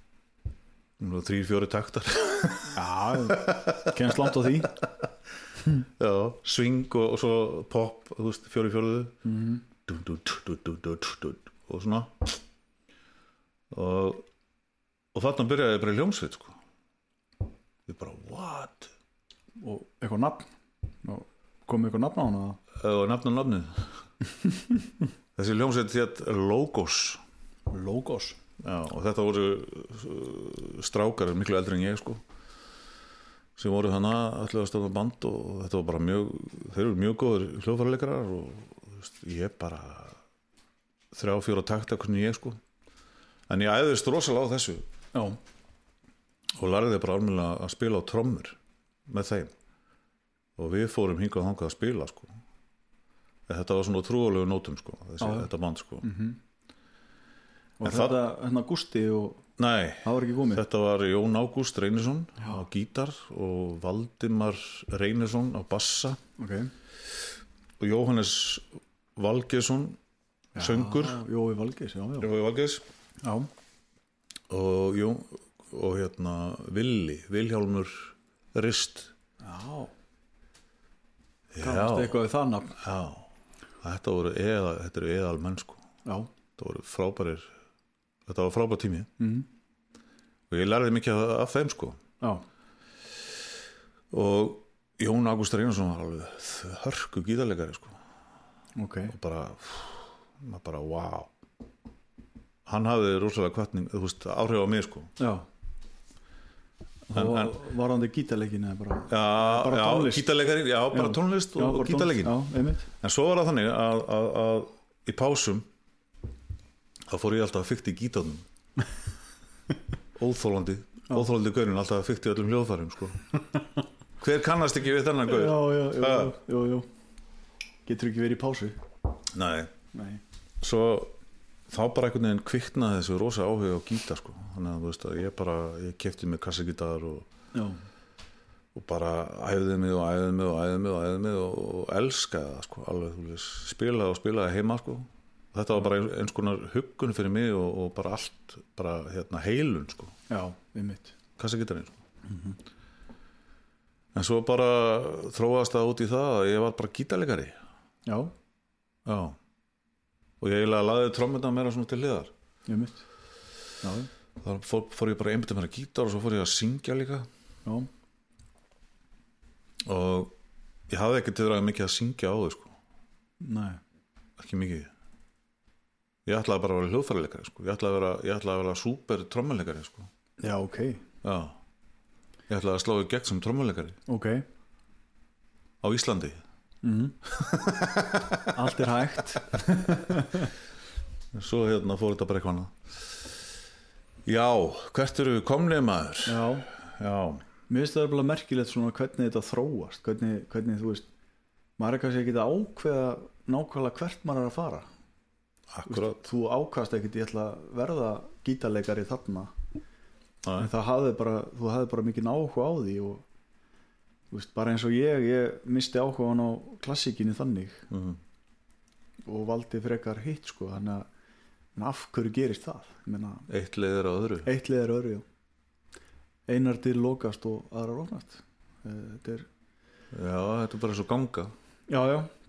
3-4 taktar. Já, kemst langt á því. Já, swing og svo pop, þú veist, 4/4. Og svona. Og þarna byrjaði ég bara í hljómsveit sko. Ég bara, what? Og eitthvað nafn? Kom eitthvað nafn á hana? Og nafnið. Þessi hljómsveit hét Logos. Já, og þetta voru strákar miklu eldri en ég sko, sem voru allir að stofna band og þetta var bara þeir eru mjög góður hljóðfæraleikarar og veist, ég bara 3-4 takta hvernig ég sko, en ég æðist rosalega á þessu. Já. Og lærði bara almennilega að spila á trommur með þeim og við fórum hingað og þangað að spila sko. Þetta var svona trúalegu nótum sko, þetta band sko. Og þetta Gústi og nei, það var ekki komið. Þetta var Jón Ágúst Reynisson á gítar og Valdimar Reynisson á bassa. Okay. Og Jóhannes Valgeirsson söngur. Jói Valgeis. Já. Og Vilhjálmur Rist. Já. Kannast eitthvað við það nafn. Já. Þetta eru eðal menn sko. Já. Þetta var frábær tími. Og ég lærði mikið af þeim sko. Já. Og Jón Ágúst Reynisson var alveg hörku gítarleikari sko. Ok. Og bara wow, hann hafði rosalega hvatning, þú veist, áhrif á mig sko. Já. Og var hann þið gítarleikin eða bara tónlist? Gítarleikari, bara tónlist og gítarleikin. Já, einmitt. En svo var það þannig að í pásum þá fór ég alltaf að fikta í gítarnum. óþólandi gaurinn, alltaf að fikta í öllum hljóðfærum sko. Hver kannast ekki við þennan gaur? Já. Getur ekki verið í pásu? Nei. Svo þá bara einhvern veginn kviknaði þessu rosa áhuga á gítar sko. Þannig að þú veist að ég keypti mig kassagítar og bara æfði mig og elskaði það sko, alveg, þú veist, spilaði heima sko. Þetta var bara eins konar huggun fyrir mig og bara allt, bara heilun sko. Já, einmitt. Kassagítarinn sko. En svo bara þróaðist það út í það að ég var bara gítarleikari. Já. Og ég eiginlega lagði trommurnar meira svona til hliðar. Einmitt. Já. Þar fór ég bara einbytta mér að gítar og svo fór ég að syngja líka. Já. Og ég hafði ekki til að mikið að syngja á þau sko. Nei. Ekki mikið. Ég ætlaði bara að vera hljóðfæraleikari sko. Ég ætlaði að vera super trommuleikari sko. Já, ok. Já. Ég ætlaði að slá í gegn sem trommuleikari. Ok. Á Íslandi. Allt hægt. Svo fór þetta bara eitthvað annað. Já, hvert eru við komnið maður? Já. Mér finnst það bara merkilegt svona hvernig þetta þróast, hvernig þú veist, maður kannski ekki að ákveða nákvæmlega hvert maður að fara. Akkurat. Þú ákast ekkert ég ætla að verða gítarleikari þarna. En þú hafði bara mikið áhuga á því og þú veist, bara eins og ég misti áhugan á klassíkinni þannig og valdi frekar hitt sko, þannig að af hverju gerist það? Eitt leiðir á öðru, já. Einar dyr lokast og aðrar opnast. Þetta er bara svo ganga. Já.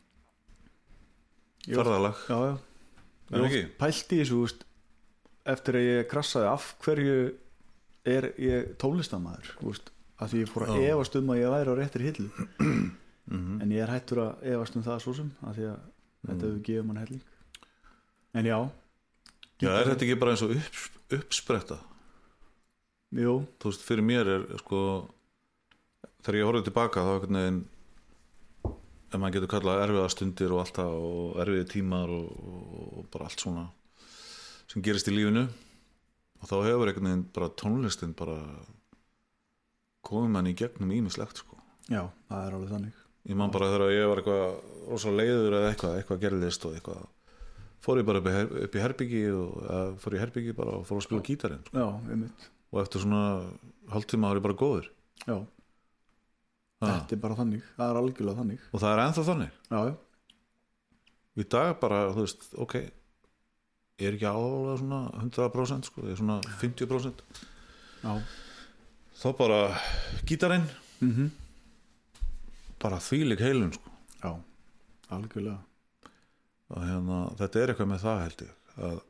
Ferðalag. Já. Ég pælti þessu, eftir að ég krassaði, af hverju ég tónlistarmaður, þú veist, að því ég fór að efast að ég væri á réttri hillu en ég hættur að efast það svo sem, að því að þetta hefur gefið mann helling. En já, þetta ekki bara eins og uppspretta? Jú. Þú veist, fyrir mér sko, þegar ég horfði tilbaka þá einhvern veginn, ef maður getur kallað erfiða stundir og allt það og erfiði tímar og bara allt svona sem gerist í lífinu, og þá hefur einhvern veginn bara tónlistin bara komið mann í gegnum ýmislegt sko. Já, það alveg þannig. Ég man bara þegar ég var eitthvað rosa leiður eða eitthvað gerðist og eitthvað, fór ég bara upp í herbyggi og fór í herbyggi bara og fór að spila gítarinn sko. Já, einmitt. Og eftir svona hálftíma var ég bara góður. Já, þetta bara þannig, það algjörlega þannig. Og það ennþá þannig. Já. Í dag bara, þú veist, ok, ég ekki alveg svona 100% sko, ég svona 50%. Já. Þá bara gítarinn, bara þvílík heilun sko. Já, algjörlega. Og þetta eitthvað með það held ég, að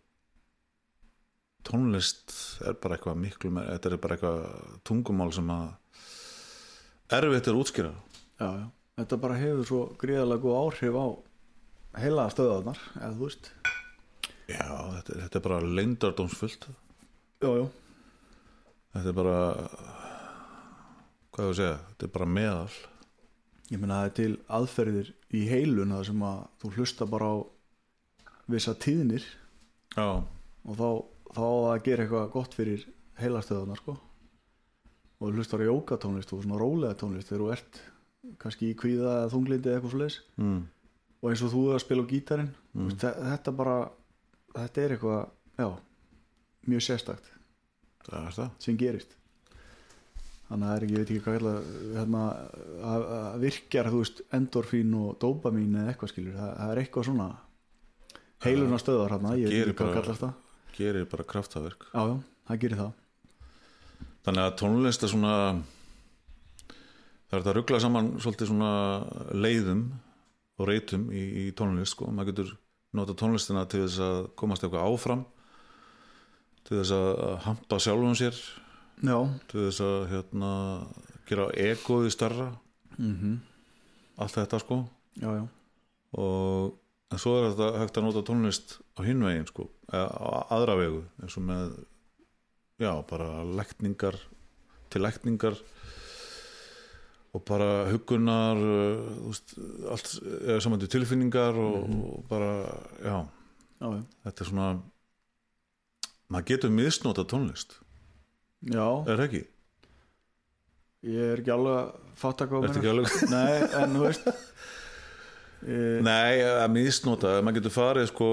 tónlist bara eitthvað miklu með, þetta bara eitthvað tungumál sem að erfitt útskýra. Já, þetta bara hefur svo gríðarlega góð áhrif á heila stöðarnar, eða þú veist. Já, þetta bara leyndardómsfullt. Já. Þetta bara, hvað ég segja, þetta bara meðal. Ég meina það til aðferðir í heilun það sem að þú hlusta bara á vissa tíðnir. Já. Og þá að gera eitthvað gott fyrir heilastöðunar sko. Og þú hlustar á jógatónlist og svona rólega tónlist þegar þú ert kannski í kvíða eða þunglindi eða eitthvað svoleiðis. Og eins og þú að spila á gítarinn, þetta bara, þetta eitthvað, já, mjög sérstakt. Það það. Sem gerist. Þannig að ég veit ekki hvað að virkjar, þú veist, endorfín og dópamín eða eitthvað skilur. Það eitthvað svona heiluna stöðar hérna, ég veit ekki hvað kallast það. Gerir bara kraftaverk. Já, það gerir það. Þannig að tónlist svona, það þetta að rugla saman svolítið svona leiðum og reytum í tónlist sko. Maður getur nota tónlistina til þess að komast eitthvað áfram, til þess að hampa sjálfum sér. Já. Til þess að gera egoði stærra. Allt þetta sko. Já. En svo þetta hægt að nota tónlist á hinn veginn sko, eða aðra vegu, eins og með bara lækningar til lækningar og bara huggunar, allt saman til tilfinningar og bara, já. Þetta svona, maður getur misnota tónlist. Já. Ekki? Ég ekki alveg að fatta hvað ekki alveg? Nei, en þú veist Nei, að misnota, maður getur farið sko,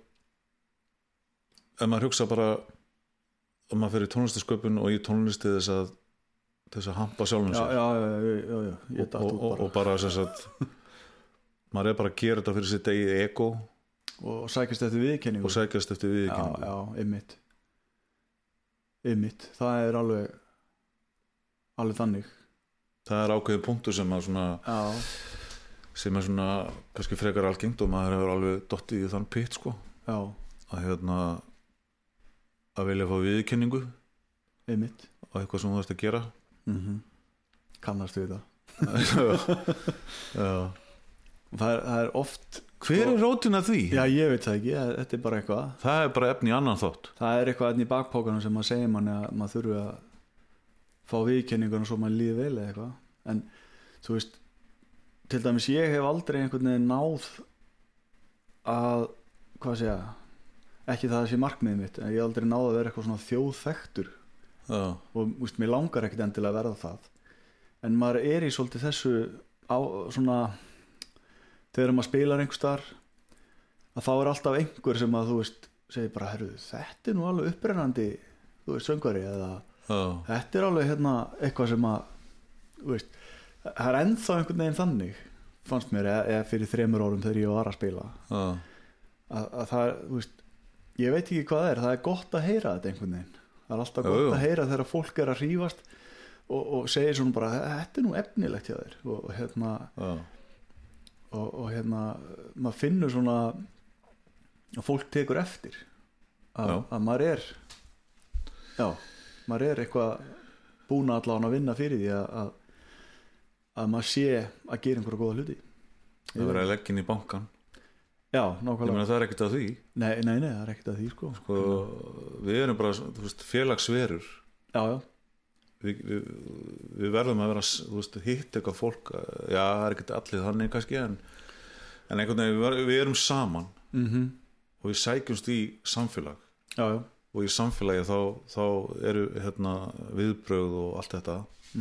ef maður hugsa bara að maður fer í tónlistasköpun og í tónlisti þess að hampa sjálfum sér. Já, og bara sem sagt maður bara að gera þetta fyrir sitt eigið ego og sækjast eftir viðurkenningu. Já, einmitt, það alveg þannig. Það ákveðið punktur sem að svona sem svona kannski frekar algengt og maður hefur alveg dottið í þann pitt sko. Já. Að vilja fá viðurkenningu einmitt og eitthvað sem þú ert að gera. Kannast við það. Já. Það oft hver rótin að því? Já, ég veit það ekki, þetta bara eitthvað. Það bara efni í annan þátt. Það eitthvað í bakpókanum sem maður segir manni að maður þurfi að fá viðurkenningun og svo maður líði vel eða eitthvað. En þú veist, til dæmis ég hef aldrei einhvern veginn náð að, hvað segja, ekki það að sé markmiðið mitt, en ég hef aldrei náð að vera eitthvað svona þjóðþektur. Og veist, mér langar ekkert endilega að verða það. En maður í svolítið þessu svona, þegar maður spilar einhvers staðar, að þá alltaf einhver sem að þú veist, segir bara, herru, þetta nú alveg upprennandi, þú veist, söngvari, eða þetta alveg eitthvað sem að, þú veist, það ennþá einhvern veginn þannig fannst mér, eða fyrir 3 árum þegar ég var að spila að það, þú veist, ég veit ekki hvað það er gott að heyra þetta einhvern veginn, það alltaf gott að heyra þegar fólk að hrífast og segir svona bara, þetta nú efnilegt hjá þér og maður finnur svona að fólk tekur eftir að maður maður eitthvað búin allavega að vinna fyrir því að maður sé að gera einhverja góða hluti. Það verður að leggja inn í bankan. Já, nákvæmlega. Ég meina það ekkert að því. Nei, það ekkert að því sko, við erum bara, þú veist, félagsverur. Já. Við verðum að vera, þú veist, hitt eitthvað fólk, já, það ekkert allir þannig kannski, en einhvern veginn við erum saman og við sækjumst í samfélag. Já. Og í samfélagi þá eru viðbrögð og allt þetta.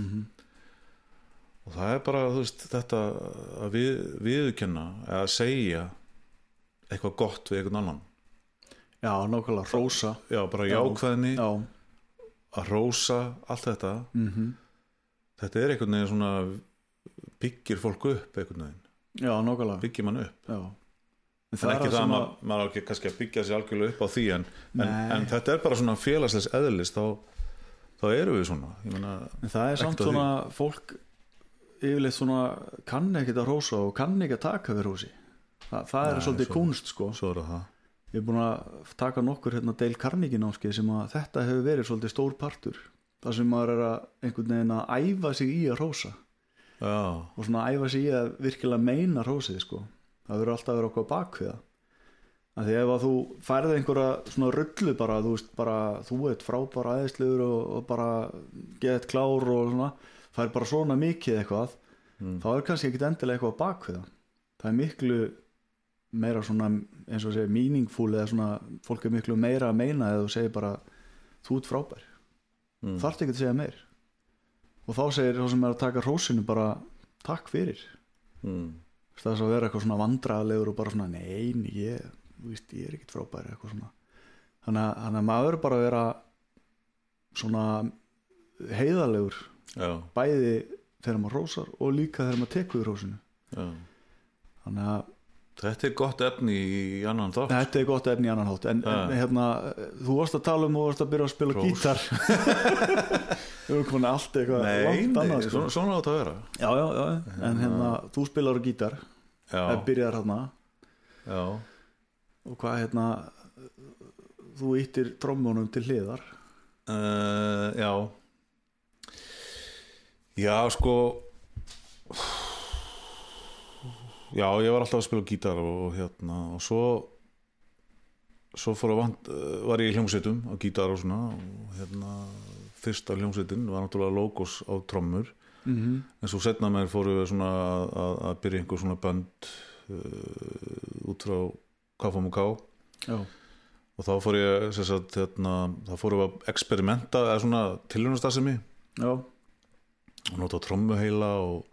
Og það bara, þú veist, þetta að viðurkenna eða segja eitthvað gott við einhvern annan. Já, nákvæmlega, hrósa. Já, bara jákvæðni. Já. Að hrósa, allt þetta. Þetta einhvern veginn svona byggir fólk upp einhvern veginn. Já, nákvæmlega. Byggir mann upp. Já. En ekki það að maður ekki kannski að byggja sig algjörlega upp á því en þetta bara svona félagslegs eðlis þá eru við svona. Ég meina, en það samt svona fólk yfirleitt svona kann ekki að hrósa og kann ekki að taka við hrósi. Það svolítið kunst sko. Svo það. Ég búin að taka nokkur Dale Carnegie námskeið sem að þetta hefur verið svolítið stór partur. Það sem maður einhvern veginn að æfa sig í að hrósa. Já. Og svona æfa sig í að virkilega meina hrósið sko. Það verður alltaf að vera okkur bakviða. Því ef að þú færði einhverja svona rullu bara, þú veist, bara þú ert frábær æðislegur og bara get klár og svona, fær bara svona mikið eitthvað, þá kannski ekkit endilega eitthvað bakviða. Það miklu meira svona, eins og segir, meaningful eða svona, fólk miklu meira að meina eða þú segir bara, þú ert frábær. Þarft ekki að segja meir. Og þá segir þá sem að taka hrósinu bara, takk fyrir. Það að vera eitthvað svona vandræðalegur og bara svona nei, ég er ekkert frábær eitthvað svona. Þannig að maður bara vera svona heiðalegur. Já. Bæði þegar maður hrósar og líka þegar maður tekur við hrósinu. Já. Þannig að þetta gott efni í annan þátt. Þetta gott efni í annan þátt en þú varst að tala þú varst að byrja að spila gítar. Þú er komin allt eitthvað langt annað sko. Svona átt að vera. Já, en þú spilar á gítar. Það byrjar Já. Og hvað þú ýttir trommónum til hliðar. Já, sko já, ég var alltaf að spila gítar og og svo var ég í hljómsveitum á gítar og svona og fyrsta hljómsveitin var náttúrulega Logos á trommur. En svo setna mér fóru við svona að byrja einhver svona bönd út frá KFMK. Já. Og þá fór ég þá fórum við að experimenta eða svona tilraunastarfsemi. Já. Og nota trommuheila og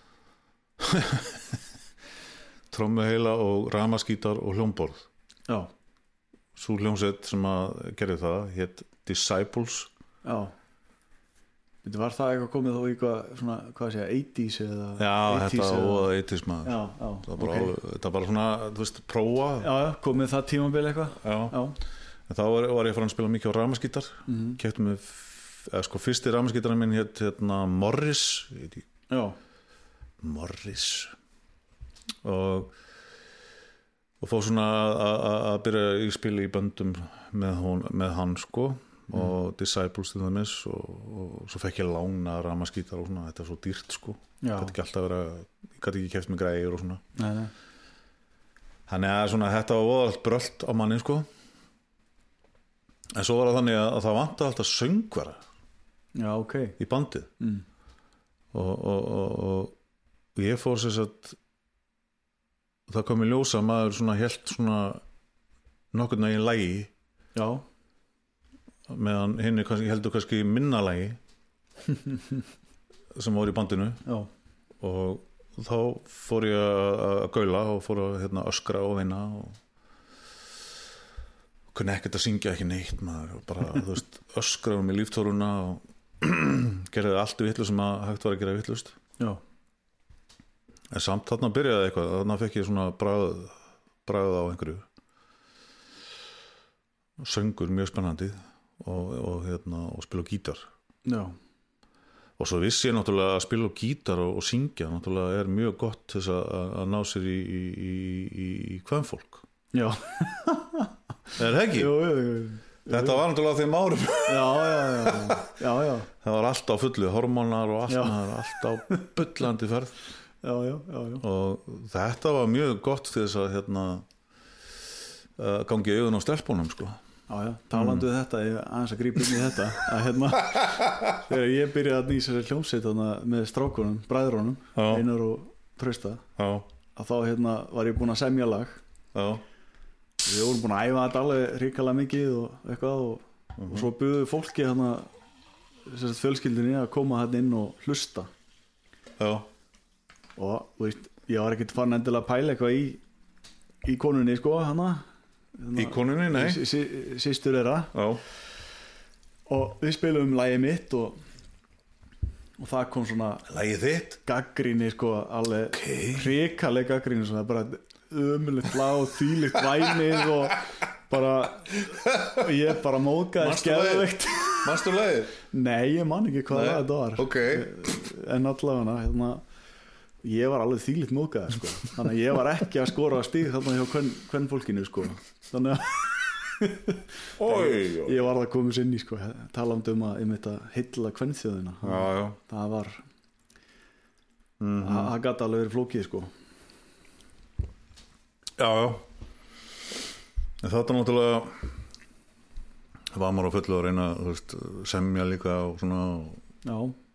trommuheila og rafmagnsgítar og hljómborð. Já. Sú hljómsveit sem að gerði það hét Disciples. Já. Var það eitthvað komið þá í svona, hvað segja, 80s eða? Já, þetta og 80s maður. Já, þetta bara svona, þú veist, prófa. Já, komið það tímabil eitthvað. Já. En þá var ég farin að spila mikið á rafmagnsgítar. Keypti mig, fyrsti rafmagnsgítarinn minn hét Morris. Já. Morris. Og fór svona að byrja í spila í böndum með hann sko. Og Disciples til dæmis og svo fekk ég lána rafmagnsgítar og svona, þetta svo dýrt sko. Ég gat ekki keypt mig græjur og svona. Nei. Þannig að svona, þetta var allt brölt á manni sko. En svo var það þannig að það vantaði alltaf söngvara. Já, ok. Í bandið. Og ég fór sér að það kom í ljós að maður svona hélt svona nokkurn veginn lagi. Já. Meðan hinn heldur kannski minna lagi sem voru í bandinu. Já. Og þá fór ég að gaula og fór að öskra og veina og kunni ekkert að syngja ekki neitt maður og bara, þú veist, öskraðum í líftóruna og gerði allt í vitlu sem að hægt var að gera vitlust. Já. En samt þarna byrjaði eitthvað, þarna fekk ég svona bragð á einhverju. Söngur mjög spennandi og spila gítar. Já. Og svo vissi ég náttúrulega að spila gítar og syngja náttúrulega er mjög gott til þess að ná sér í kvenfólk. Já. Er það ekki? Jú. Þetta var náttúrulega á þeim árum. Já. Það var allt á fullu, hormónar og allt á bullandi ferð. Já. Og þetta var mjög gott til þess að gangi augun á stelpunum, sko. Já, talandu þetta, ég aðeins að grípa inn í þetta að þegar ég byrjaði að nýsa sér hljómsveit með strákunum, bræðrunum, Einar og Trausta, að þá var ég búinn að semja lag. Við vorum búin að æfa þetta alveg hrikalega mikið og eitthvað og svo buðu fólki fjölskyldinni að koma inn og hlusta. Og þú veist, ég var ekkert farin endilega að pæla eitthvað í konunni, sko, í konunni, nei, systur þeirra. Og við spilum lagið mitt og það kom svona lagið þitt? Gagnrýni, sko, alveg hrikaleg gagnrýni, svona bara ömulegt lag og þvílíkt vænið og bara ég bara móðgaði skeðveikt. Manstu lagið? Nei, ég man ekki hvað þetta var. En allavega ég var alveg þvílíkt móðgaði, sko. Þannig að ég var ekki að skora stig þarna hjá kvenfólkinu, sko. Þannig að ég var að koma inn í, sko, talandi að þetta heilla kvenþjóðina. Það var það gat alveg verið flókið, sko. Já. En þetta náttúrulega var maður á fullu að reyna, þú veist, semja líka og svona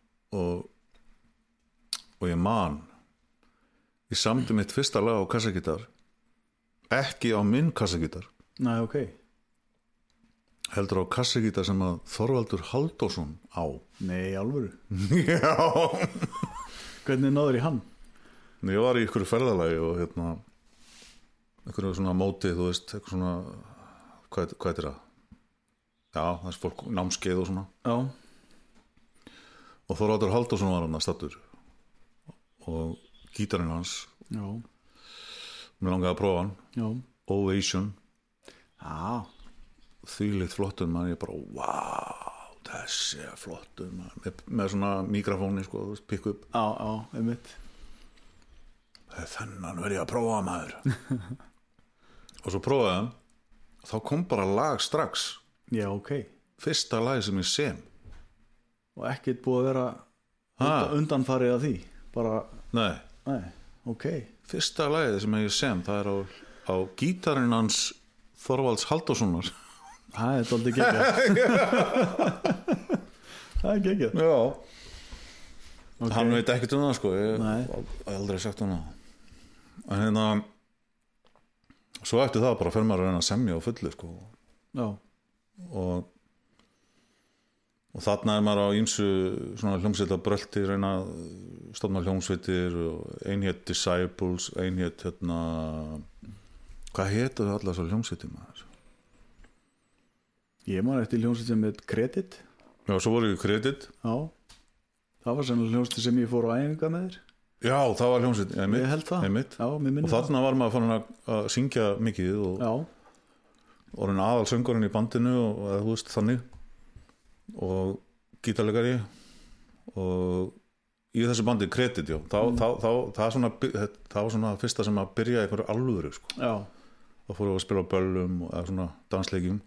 og ég man ég samdi mitt fyrsta lag á kassagítar, ekki á minn kassagítar. Nei, heldur á kassagítar sem að Þorvaldur Halldórsson á. Nei, alvöru? Já. Hvernig náður í hann? Ég var í ykkur ferðalagi og ykkur svona móti, þú veist, eitthvað svona hvað er það? Já, þessi fólk námskeið og svona. Og Þorvaldur Halldórsson var hann að stattur og gítarinn hans mér langaði að prófa hann. Ovation. Þvílíkt flottur maður, ég bara wow, þessi er flottur maður, með svona mikrofóni, sko, pick up. Einmitt. Þennan verð ég að prófa, maður. Og svo prófaði hann, þá kom bara lag strax. Fyrsta lag sem ég sem. Og ekkert búið að vera undanfarið af því bara. Nei. Fyrsta lagið sem ég sem, það er á gítarinn hans Þorvalds Halldórssonar. Það er dálítið geggjað. Það er geggjað. Hann veit ekkert það, sko. Ég hef aldrei sagt hann það. En svo eftir það bara fer maður að reyna að semja á fullu, sko. Og þarna er maður á ýmsu svona hljómsveita brölti, reyna að stofna hljómsveitir og einhét Disciples, einhét hvað hétu allar þessar hljómsveitir, maður? Ég man eftir hljómsveitir með Credit. Já, svo voru ég Credit. Það var svona hljómsveitir sem ég fór á æfinga með þér. Já, það var hljómsveitir, ég held það. Og þarna var maður fann að syngja mikið og orðin aðalsöngurinn í bandinu og þú veist, þannig og gítarleikari og í þessu bandi Credit, það var svona fyrsta sem að byrja einhverju alvöru, sko. þá fórum við að spila á böllum eða svona dansleikjum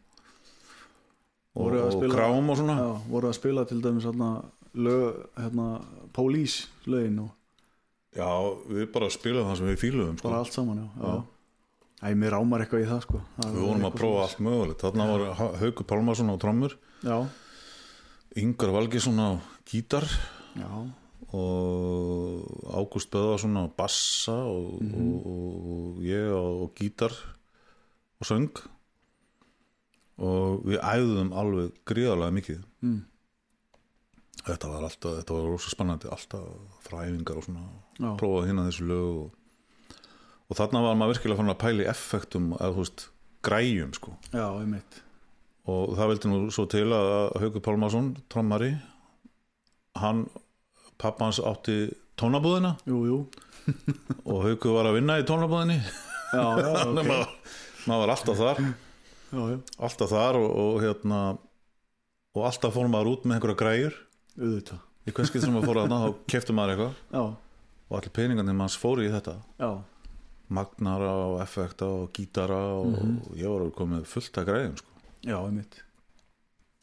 og krám og svona. Voru að spila til dæmis lög, Police lögin og já, við bara spilaðum það sem við fíluðum, sko. Bara allt saman, mér rámar eitthvað í það, sko. Við vorum að prófa allt mögulegt. Þarna var Haukur Pálmarsson á trommur, Ingvar Valgeirsson á gítar og Ágúst Böðvarsson á bassa og ég á gítar og söng og við æfðum alveg gríðarlega mikið. Þetta var rosa spennandi, alltaf fræfingar og svona, prófaði hérna þessu lög og þarna var maður virkilega fann að pæla í effektum eða þú veist, græjum, sko. Já, einmitt. Og það vildi nú svo til að Haukur Pálmarsson, trommari, pappa hans átti tónabúðina. Jú. Og Haukur var að vinna í tónabúðinni. Já, maður var alltaf þar. Alltaf þar og alltaf fór maður út með einhverja græjur. Auðvitað. Í hverskið sem maður fór að þá keypti maður eitthvað. Og allir peningarnir manns fóru í þetta. Magnara og effekta og gítara og ég var komið fullt að græjum, sko. Já, einmitt.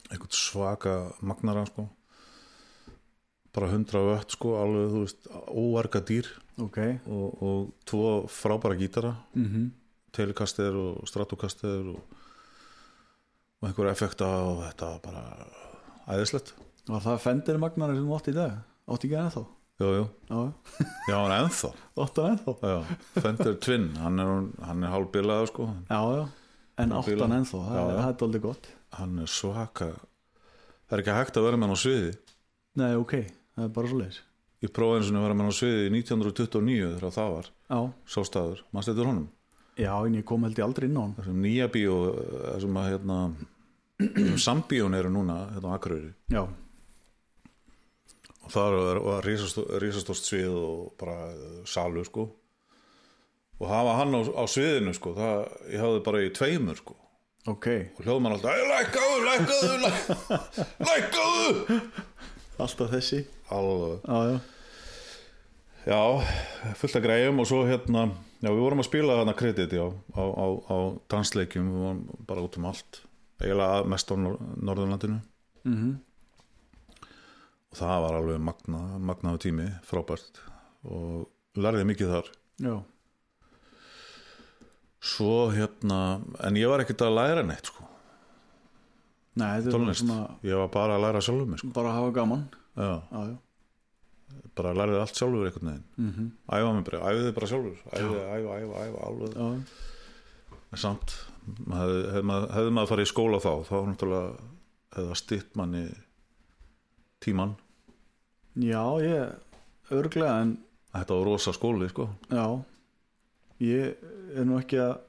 einhvern svaka magnara sko, bara 100 watt sko, alveg þú veist óarga dýr og 2 frábæra gítara Telecaster og Stratocaster og einhver effekta og þetta var bara æðislegt. Var það Fender magnara sem þú átti í dag? Átti ekki ennþá? Jú. Já, hann ennþá. Já, Fender Twin, hann er hálfbilaður sko. Já, en átti hann ennþá, það er aldrei gott. Hann er svaka, það er ekki hægt að vera með hann á sviði. Nei, það er bara svo leiðis. Ég prófaði eins og að vera með hann á sviði í 1929 þegar það var, sá staður, manstu eftir honum? Já, en ég kom held ég aldrei inn á hann. Þessum nýja bíó, þessum að sambíón eru núna, á Akureyri. Já. Og það var risastórt svið og bara salur sko, og hafa hann á sviðinu sko, ég hafði bara í 2 sko, og hljóðmann alltaf lækkaðu alltaf þessi alveg já, fullt af græjum og svo já, við vorum að spila þarna kredit á dansleikjum, við vorum bara út allt, eiginlega mest á Norðurlandinu og það var alveg magnaðu tími, frábært og lærði mikið þar. Já. Svo en ég var ekkert að læra neitt sko. Nei, þetta var svona, ég var bara að læra sjálfur mig sko. Bara að hafa gaman. Já. Bara lærði allt sjálfur einhvern veginn. Æfiði bara sjálfur, æfa alveg. En samt hefði maður farið í skóla þá var náttúrulega hefði það stytt manni tíman. Já, örugglega, en þetta var rosa skóli sko. Já, ég er nú ekki að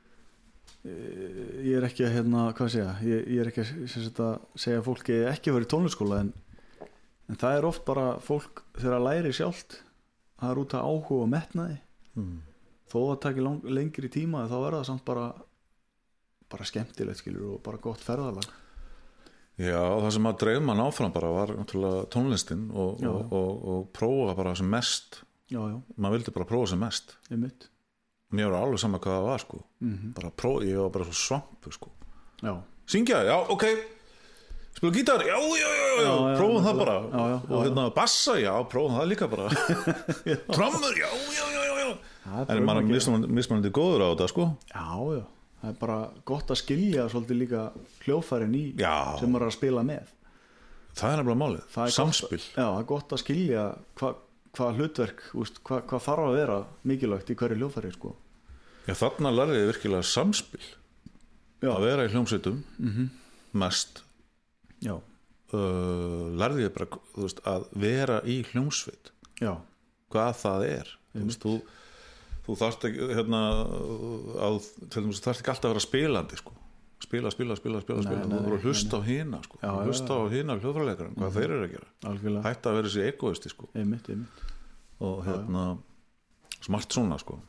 ég er ekki að hvað segja, ég er ekki að segja fólki ekki að vera í tónlistarskóla, en það er oft bara fólk þegar að læri sjálft, það er út að áhuga og metnaði þó að taki lengri tíma þá er það samt bara skemmtilegt skilur og bara gott ferðalag. Já, það sem að dreif mann áfram bara var náttúrulega tónlistin og prófa bara sem mest. Já. Maður vildi bara prófa sem mest. Einmitt. Mér var alveg sama hvað það var sko. Bara prófa, ég var bara svo svampur sko. Já. Syngja, já, ok. Spila gítar, já, prófum það bara. Og bassa, já, prófum það líka bara. Trommur, já. En maður er mismunandi góður á þetta sko. Já. Það er bara gott að skilja svolítið líka hljóðfærin sem maður er að spila með. Það er nefnilega málið, samspil. Það er gott að skilja hvað hlutverk, hvað þarf að vera mikilvægt í hverju hljóðfæri sko. Já, þarna lærði ég virkilega samspil. Að vera í hljómsveitum mest. Já. Lærði ég bara að vera í hljómsveit. Já. Hvað það er. Þú þarft ekki til dæmis þarft ekki alltaf að vera spilandi sko. Spila þú voru að hlusta á hina sko. Hlusta á hina hljóðfæraleikarann, hvað þeir eru að gera. Algjörlega. Hætta að vera þessi egoisti sko. Einmitt. Og smart svona sko.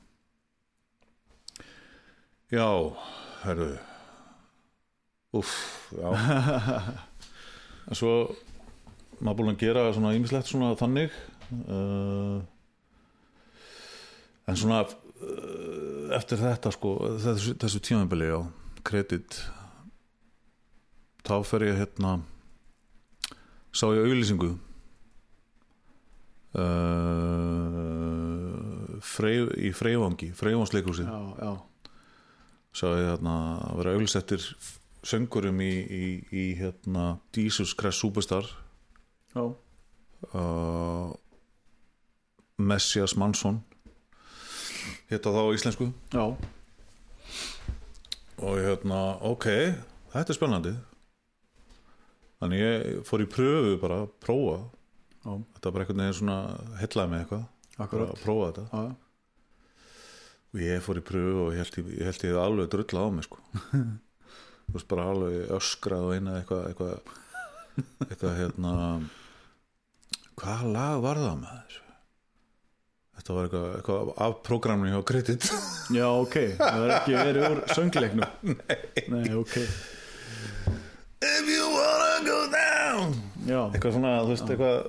Já, herru já. En svo maður búin að gera svona ýmislegt svona þannig en svona eftir þetta sko, þessu tímabili á kredit þá fer ég sá ég auglýsingu í Freyvangsleikhúsi sá ég að vera auglýst eftir söngurum í Jesus Christ Superstar Messias Mansson hitta þá á íslensku. Já. Og ok, þetta er spennandi. Þannig ég fór í pröfu bara að prófa. Já. Þetta var bara einhvern veginn svona heillaði með eitthvað. Akkurat. Að prófa þetta. Já. Og ég fór í pröfu og ég held ég alveg drullað á mig sko. Þú veist bara alveg öskrað og eina eitthvað hvaða lag var það með þessu? Þetta var eitthvað af prógraminu hjá Kredit. Já, ok. Það var ekki verið úr söngleiknum. Nei, ok. If you wanna go down. Já. Eitthvað svona, þú veist, eitthvað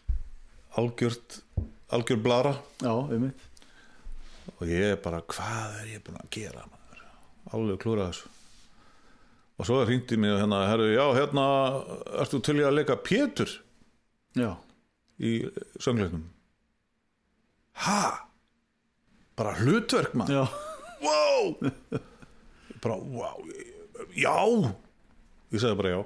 algjör blara. Já, einmitt. Og ég bara, hvað er ég búin að gera maður? Alveg klúrað þessu. og svo hringdi mig hérna, herru, já, hérna ertu til í að leika Pétur já, í söngleiknum bara hlutverk mann já, wow bara wow já, ég sagði bara já.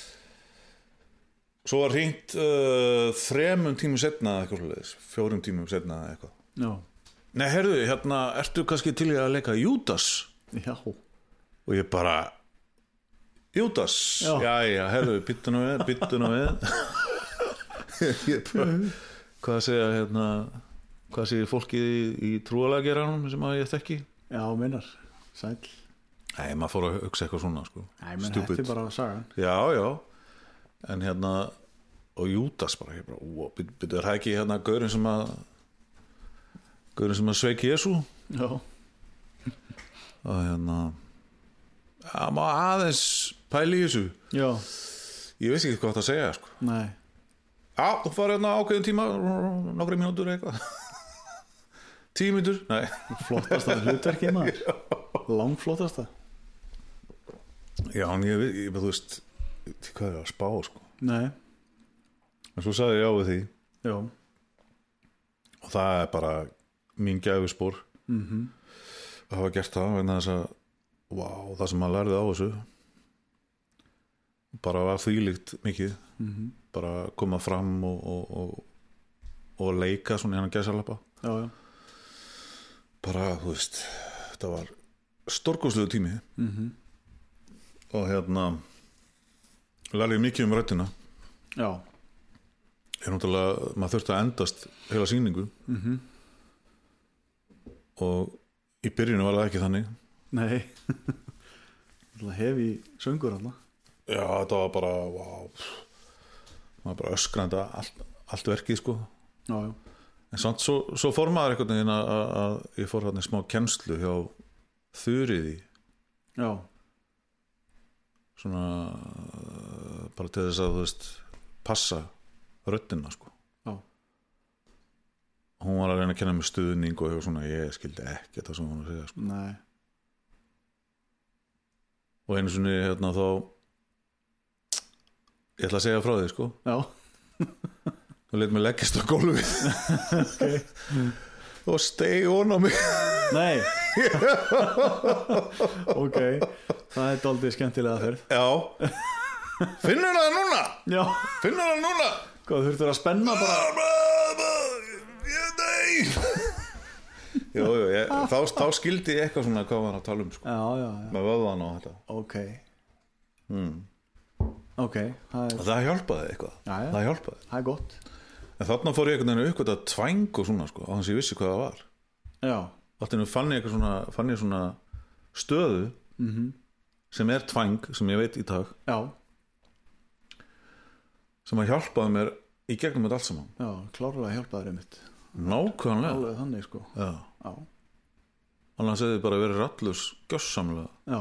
Svo var hringt 3 tímum seinna eitthvað svoleiðis, 4 tímum seinna eitthvað. já, Nei, heyrðu, hérna ertu kannski til í að leika Júdas? já, Og ég bara Júdas, Já. jæja, heyrðu, byttu nú við Ég bara hvað segja, hérna hvað segir fólkið í trúarlegageranum sem að ég þekki? já, minnar, sæll. Nei, maður fór að hugsa eitthvað svona sko. Nei, menn þetta bara sagan. Já, já. En hérna og Júdas bara, ég bara byrju það ekki hérna gaurinn sem að sveik Jesú Já, og hérna má aðeins pæli í þessu. já, Ég veist ekki hvað það segja sko. nei, Já, þú farið hérna ákveðin tíma nokkra mínútur eitthvað 10 mínútur, nei flottasta hlutverkið maður. Langflottasta. Já, en ég þú veist hvað er að spá sko. Nei, En svo sagði ég já við því já, og það er bara mín gæfuspor að hafa gert það vegna þess að það sem maður lærði á þessu bara var þvílíkt mikið bara koma fram og leika svona í hann gæsalappa já, já, bara, þú veist þetta var stórkostlegu tími og hérna lærði ég mikið röddina já, ég náttúrulega, maður þurfti að endast heila sýningu og í byrjunu var það ekki þannig nei. Það hefi söngur alltaf. já, þetta var bara maður bara öskrandi allt verkið sko Já, já, en samt svo fór maður einhvern veginn að ég fór hérna í smá kennslu hjá Þuríði já, svona bara til þess að þú veist passa röddina sko já, hún var að reyna að kenna mig stuðning og eitthvað svona ég skildi ekki þetta sem hún var að segja sko. nei, og einu sinni hérna þá ég ætla að segja frá því sko já, og leit mig leggjast á gólfið ok, og steig hún á mig nei. Ok, það er dálítið skemmtilega ferð. já finnur það núna Já, finnur það núna hvað þurftur að spenna bara? nei jú, þá skildi ég eitthvað svona hvað var að tala um sko Já, já, já, með vöðvan og þetta ok. Ok, það hjálpaði eitthvað Já, já. það hjálpaði það er gott. en þarna fór ég einhvern veginn uppgöta tvæng og svona sko á þess að ég vissi hvað það var Já, allt einu fann ég svona stöðu sem er tvæng sem ég veit í dag já, sem að hjálpaði mér í gegnum þetta allt saman já, klárlega hjálpaður einmitt. nákvæmlega Alveg þannig sko. já. Já, annars hefði bara verið rallus gjössamlega já,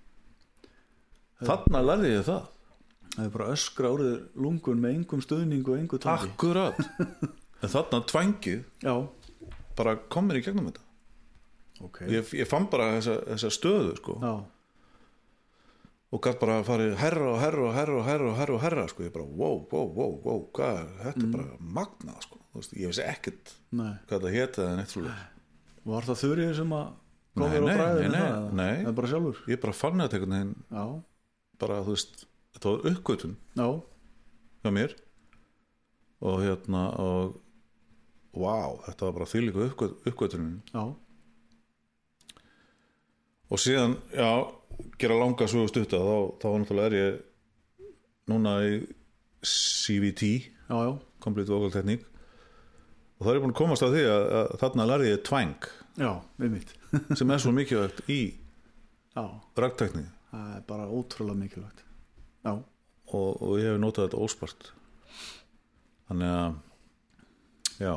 þarna lærði ég það það er bara öskra úr lungun með engum stuðning og engu tangi. akkurat en þarna tvangið Já, bara kom mér í gegnum þetta ok. ég fann bara þessa stöðu sko Já, og gætt bara að farið herra sko, ég bara wow, hvað er þetta er bara magnað sko, þú veist, ég vissi ekkert nei. hvað það héti eða neitt svoleiðis. Var það Þuríður sem að kom Nei, þér á nei, bræðinu nei, það? nei. Það er bara sjálfur. Ég bara fann þetta einhvern veginn Já, bara, þú veist, þetta var uppgötun já, hjá mér og hérna og þetta var bara þvílíku uppgötunin já, og síðan, já, gera langa sögu stutta þá náttúrulega er ég núna í CVT já, já, Complete Vocal Technique og það er ég búin að komast að því að þarna lærði ég tvang já, við mitt. sem er svo mikilvægt í Já, ragtekni það er bara ótrúlega mikilvægt. Já, og ég hef notað þetta óspart þannig að já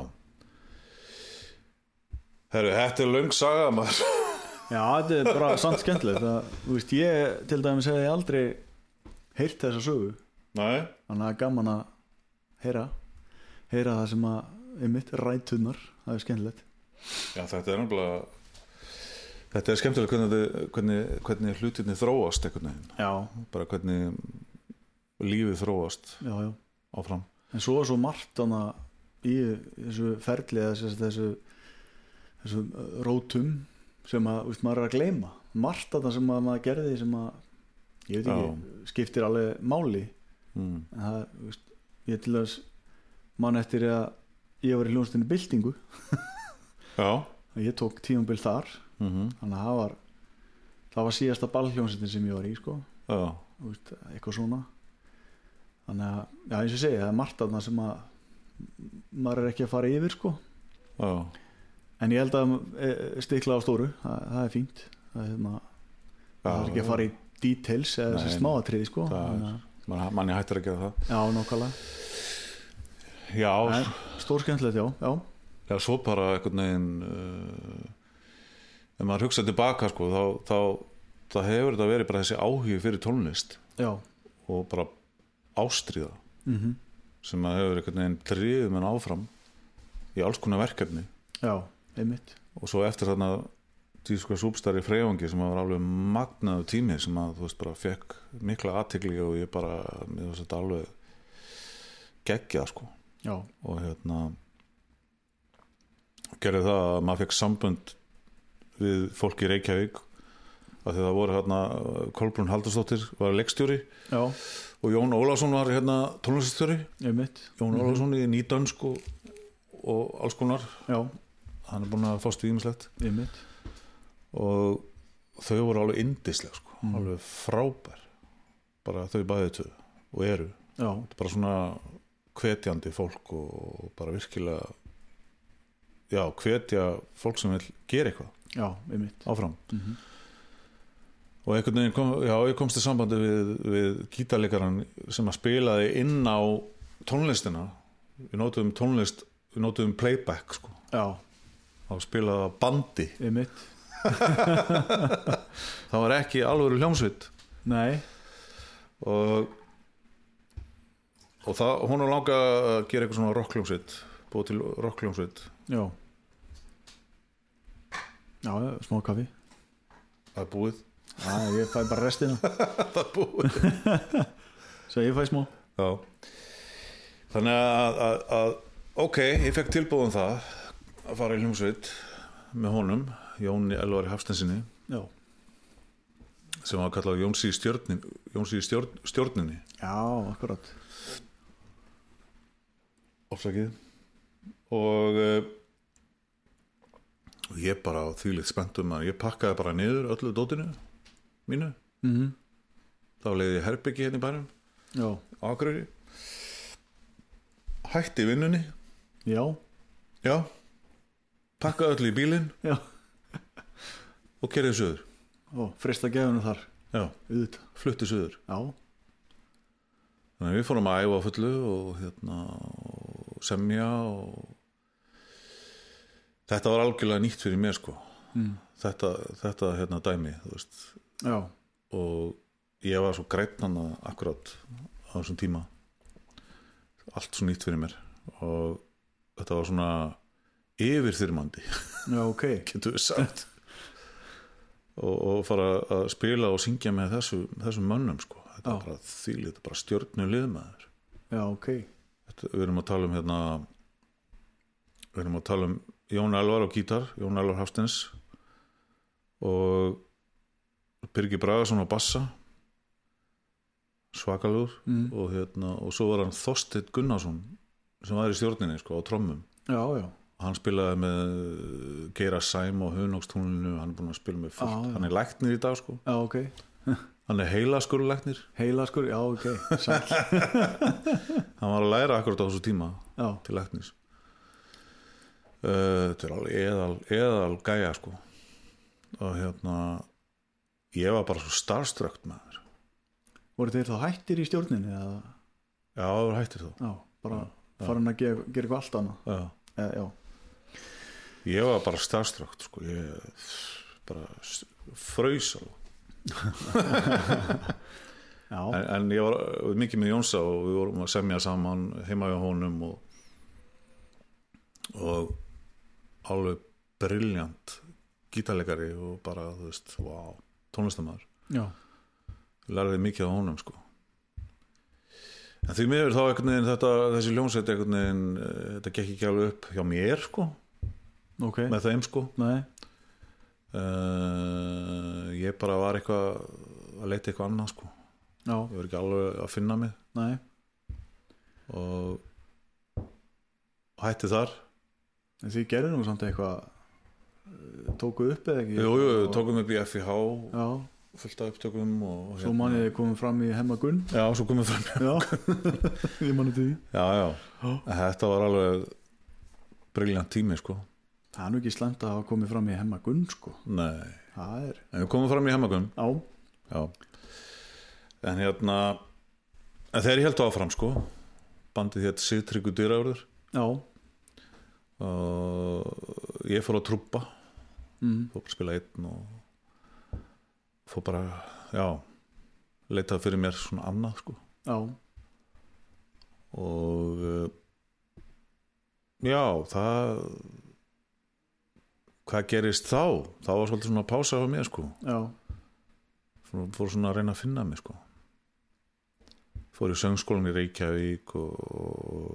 herru, þetta er löng saga maður já, þetta er bara samt skemmtilegt. Þú veist, ég til dæmis hefði aldrei heyrt þessa sögu. nei, Þannig að það er gaman að heyra það sem að einmitt rætunar, það er skemmtilegt. já þetta er náttúrulega Þetta skemmtilegt hvernig hlutinni þróast einhvern veginn. Já. Bara hvernig lífið þróast Já. áfram. En svo margt annað í þessu ferli eða þessu rótum sem að, veist, maður að gleyma. Margt annað sem að maður gerði sem að, ég veit ekki, skiptir alveg máli. En það, veist, ég til þess mann eftir að ég var í hljómsveitinni Byltingu. Já. Ég tók tímabil þar. Þannig að það var síðasta ballhljómsveitin sem ég var í, sko. Já. Veist, eitthvað svona. Þannig að, já, eins og ég segi, það margt annað sem að maður ekki að fara yfir, sko. Já. En ég held að stikla á stóru, það er fínt. Það er ekki að fara í details eða þessi smáatriði, sko. Manni hættir að gera það. Já, nákvæmlega. Já. Stórskemmtilegt, já. Já, svo bara einhvern veginn ef maður hugsa tilbaka, sko, þá hefur þetta verið bara þessi áhugi fyrir tónlist. Já. Og bara ástríða sem að hefur einhvern veginn drifið menn áfram í alls konar verkefni. Já, einmitt. Og svo eftir þarna tíska súpstari Freyvangi sem var alveg magnaður tími sem að þú veist bara fekk mikla athygli og ég bara mér finnst þetta alveg geggjað, sko. Já. Og gerði það að maður fekk sambönd við fólk í Reykjavík af því það voru Kolbrún Halldórsdóttir var leikstjóri. Já. Og Jón Ólafsson var tónlistastjóri. Jón Ólafsson í nýdönsk og alls konar. Já. Hann búinn að fást við ýmislegt. Og þau voru alveg yndisleg, sko. Alveg frábær bara þau bæði tvö og eru. Já. Þetta bara svona hvetjandi fólk og bara virkilega hvetja fólk sem vil gera eitthvað. Já, áfram. Og einhvern veginn ég komst í sambandi við gítarleikaran sem að spilaði inn á tónlistina. Við nótuðum playback, sko. Já. Og spilaði á bandi. Það var ekki alvöru hljómsveit. Nei. Og hún langa að gera eitthvað svona rockhljómsveit, búið til rockhljómsveit. Já. Já, smá kaffi. Það er búið. Já, ég fæ bara restina. Það er búið. Svo ég fæ smá. Já. Þannig að ok, ég fekk tilbúðum það að fara í hljómsveit með honum, Jóni Elvari Hafsteinsinni. Já. Sem var kallað Jónsi í stjórninni. Já, akkurat. Ofsakið. Og ég bara þvílíkt spenntum að ég pakkaði bara niður öllu dótinu mínu. Þá leiði ég herbyggi hérna í bænum. Já. Á Akureyri. Hætti vinnunni. Já. Já. Pakkaði öllu í bílinn. Já. Og kerði suður. Frista gefunum þar. Já. Flutti suður. Já. Þannig að við fórum að æfa á fullu og semja og þetta var algjörlega nýtt fyrir mér, sko. Þetta dæmi, þú veist. Já. Og ég var svo grænn akkurat á þessum tíma. Allt svo nýtt fyrir mér og þetta var svona yfirþyrmandi. Já, ok. Getur við sagt. og fara að spila og syngja með þessum mönnum, sko. Þetta er bara þetta er bara stjörnulið maður. Já, ok. Við erum að tala um Jón Elvar á gítar, Jón Elvar Hafsteins og Birgir Bragason á bassa, svakalur. Og svo var hann Þorsteinn Gunnarsson sem var í stjórninni, sko, á trommum. Já, já. Hann spilaði með Geira Sæm og Hunangstúninu, hann er búinn að spila með fullt. Hann er læknir í dag, sko. Já, ok. Hann er heilaskurlæknir. Heilaskur, já, ok. Sæll. Hann var að læra akkurat á þessu tíma til læknis. Þetta er alveg eðal gæja, sko. Og ég var bara svo starstruck maður. Voru þeir þá hættir í stjórninni? Eða? Já, það voru hættir þá. Já, bara farin að gera eitthvað allt annað. Já. Ég var bara starstruck, sko. Ég bara fraus alveg. En ég var mikið með Jónsa og við vorum að semja saman heima hjá honum og alveg brilljant gítarleikari og bara, þú veist, wow, tónlistarmaður. Já. Lærði mikið á honum, sko. En því miður þá einhvern veginn þessi hljómsveit einhvern veginn, þetta gekk ekki alveg upp hjá mér, sko. Ok. Með þeim, sko. Nei. Ég bara var eitthvað að leita eitthvað annað, sko. Já. Ég var ekki alveg að finna mig. Nei. Og hætti þar. En þið gerðu nú samt eitthvað, tókuð upp eða ekki? Jú, tókum upp í FIH. Já. Fullt af upptökum og svo man ég komið fram í Hemma Gunn. Já, svo komið fram já. Ég mani því. Já. Þetta var alveg briljant tími, sko. Það er nú ekki slæmt að hafa komið fram í Hemma Gunn, sko. Nei. Það er. En við komum fram í Hemma Gunn. Já. En en þegar ég held áfram, sko, bandið hétt Sigtryggur Dyravörður. Já. Og ég fór að trúbba. Fór bara að spila einn og fór bara, leitaði fyrir mér svona annað, sko. Já. Og hvað gerist þá? Það var svolítið svona pása á mér, sko. Já. Fór svona að reyna að finna mig, sko. Fór í söngskólan í Reykjavík og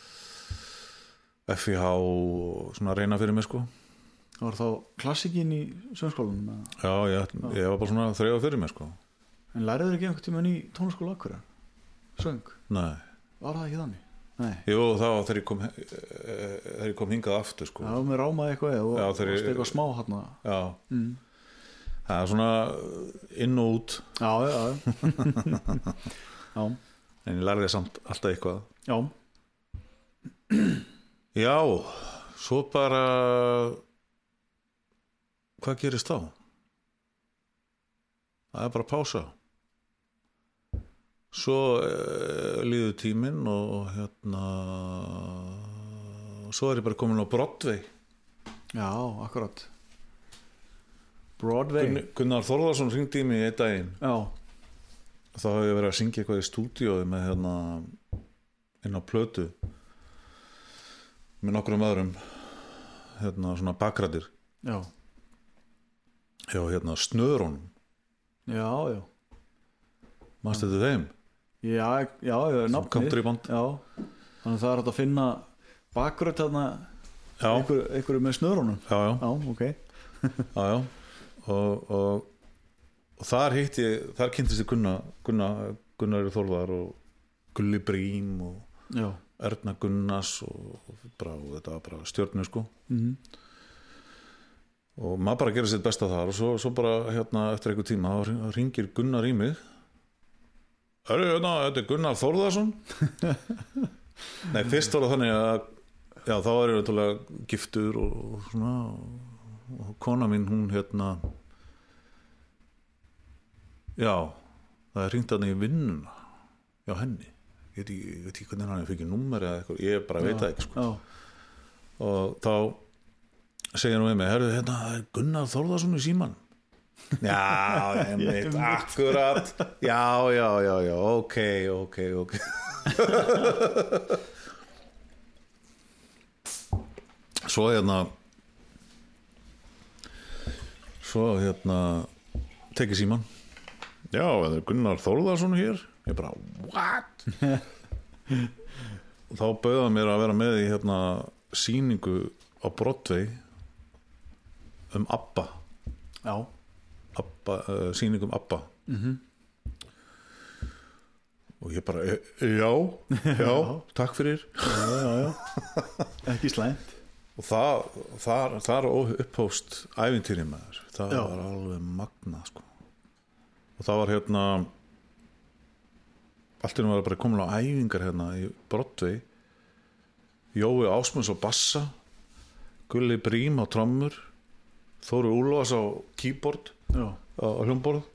FIH og svona að reyna fyrir mig, sko. Það var þá klassikinn í söngskólanum? Já, ég var bara svona að þreifa fyrir mig, sko. En læriðu þér ekki einhvern tímann í tónlistarskóla Akureyrar? Söng? Nei. Var það ekki þannig? Nei. Jú, það var þegar ég kom hingað aftur, sko. Já, mér rámaði eitthvað og varst eitthvað smá hérna. Já. Það er svona inn og út. Já. Já. En ég lærði samt alltaf eitthvað. Já. Já, svo bara hvað gerist þá? Það er bara pása. Svo líður tíminn og svo ég bara komin á Broadway. Já, akkurat. Broadway. Gunnar Þórðarsson hringdi í mig einn daginn. Já. Þá hef ég verið að syngja eitthvað í stúdíói með inn á plötu með nokkrum öðrum svona bakrættir. Já. Já, Snöðrónum. Já. Manstu þetta þeim? Já, nafnið. Countryband. Já. Þannig það er hægt að finna bakgröð þarna einhverju með Snöðrónum. Já, ok. Já. Og þar kynntist ég Gunnar Þórðar og Gulli Brím og Erna Gunnars og þetta var bara stjörnu, sko. Og maður bara gerir sitt besta þar og svo bara eftir einhver tíma þá hringir Gunnar í mig. Þetta er Gunnar Þórðarsson. Nei, fyrst var það þannig að þá var ég náttúrulega giftur og svona og kona mín, hún það er hringt þarna í vinnuna hjá henni. Ég veit ekki hvernig hann fikk númer eða eitthvað, ég bara veit það ekki, sko. Og þá segir hún við mig, það er Gunnar Þórðarsson í síman. Já, einmitt, akkurat. Já, ok. Svo tekið síman. Já, það er Gunnar Þórðarsson hér. Ég bara, what? Og þá bauða mér að vera með í sýningu á Broadway ABBA. Já. Sýning ABBA. Og ég bara, já, takk fyrir. Já. Ekki slæmt. Og þar upphófst ævintýri með þér. Það var alveg magnað, sko. Og það var allt í einu var bara komin á æfingar í Broadway. Jói Ásmunds á bassa, Gulli Brím á trommur, Þóru Úlfars á keyboard, á hljómborð.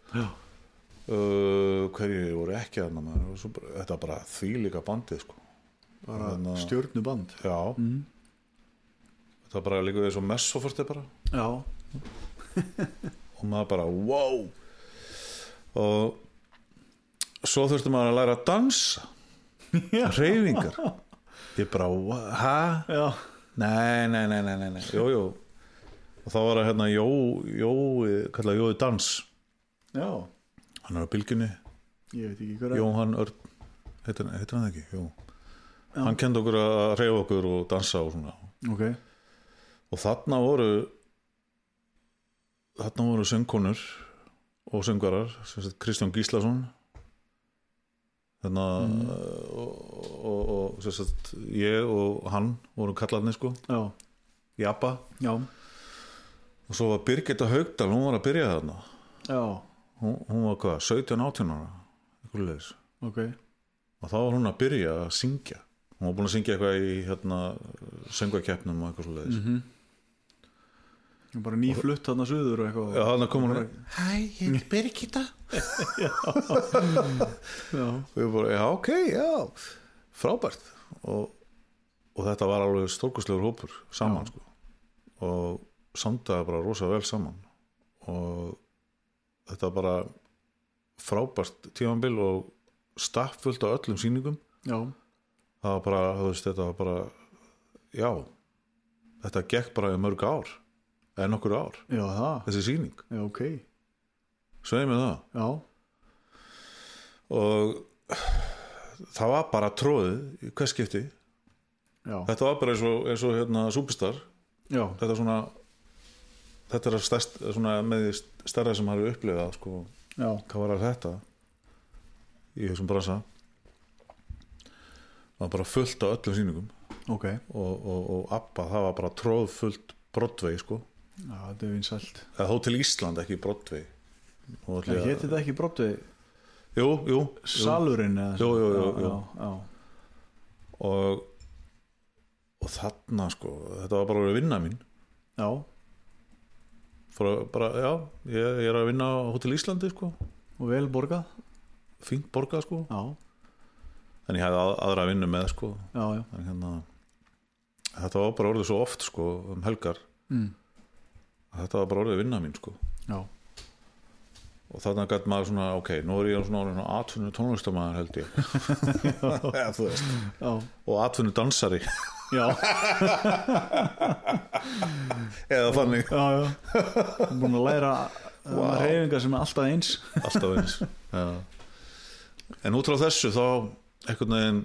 Hverju voru ekki þetta var bara þvílíka bandið, sko. Bara stjörnuband. Já. Þetta var bara líka við svo messoforti bara. Já. Og maður bara, wow. Og svo þurfti maður að læra að dansa. Hreyfingar. Ég bara, hæ? Já. Nei. Jú. Og og þá var það hérna kallaði Jói Dans Já, hann á Bylgjunni, ég veit ekki hver Jóhann Örn heitir hann ekki, jú hann kendi okkur að hreyfa okkur og dansa og svona Ok, og þarna voru söngkonur og söngvarar sem sagt Kristján Gíslason og sem sagt ég og hann vorum kallarnir sko já, Jabba já, og svo var Birgitta Haugdal, hún var að byrja þarna já, hún var hvað, 17-18 ára eitthvað leis ok og þá var hún að byrja að syngja hún var búin að syngja eitthvað í hérna söngvakeppnum og eitthvað svo leiðis bara nýflutt þarna suður og eitthvað já, þarna kom hún Hæ, ég heiti Birgitta. Já, og ég bara, já, ok, já frábært og þetta var alveg stórkostlegur hópur saman sko og samdaði bara rosa vel saman og þetta var bara frábært tímabil og stappfullt á öllum sýningum já, það var bara, þú veist, þetta var bara já, þetta gekk bara í mörg ár eða nokkur ár, já, það þessi sýning Já, ok, sveið með það já, og það var bara tróðið í hvers skipti já, þetta var bara eins og hérna Superstar já, þetta er stærst, svona með því stærra sem hann hefur upplifað sko, já, hvað var þetta í þessum bransa það var bara fullt á öllum sýningum ok og ABBA, það var bara tróðfullt Broadway sko Já, þetta er vinsælt eða Hótel Ísland, ekki Broadway Það héti þetta ekki Broadway jú Salurinn eða Jú. Já, og þarna sko þetta var bara að vinna mín já, bara, já, ég er að vinna á Hótel Íslandi sko og vel borgað fínt borgað sko Já, en ég hefði aðra að vinna með sko já, já en hérna þetta var bara orðið svo oft sko helgar þetta var bara orðið vinna mín sko Já, og þarna gæti maður svona, ok, nú er ég svona atvinnu tónlistamæður held ég ja, þú veist já, og atvinnu dansari já, eða þannig já, já Búin að læra hreyfingar sem er alltaf eins alltaf eins já. En út frá þessu þá einhvern veginn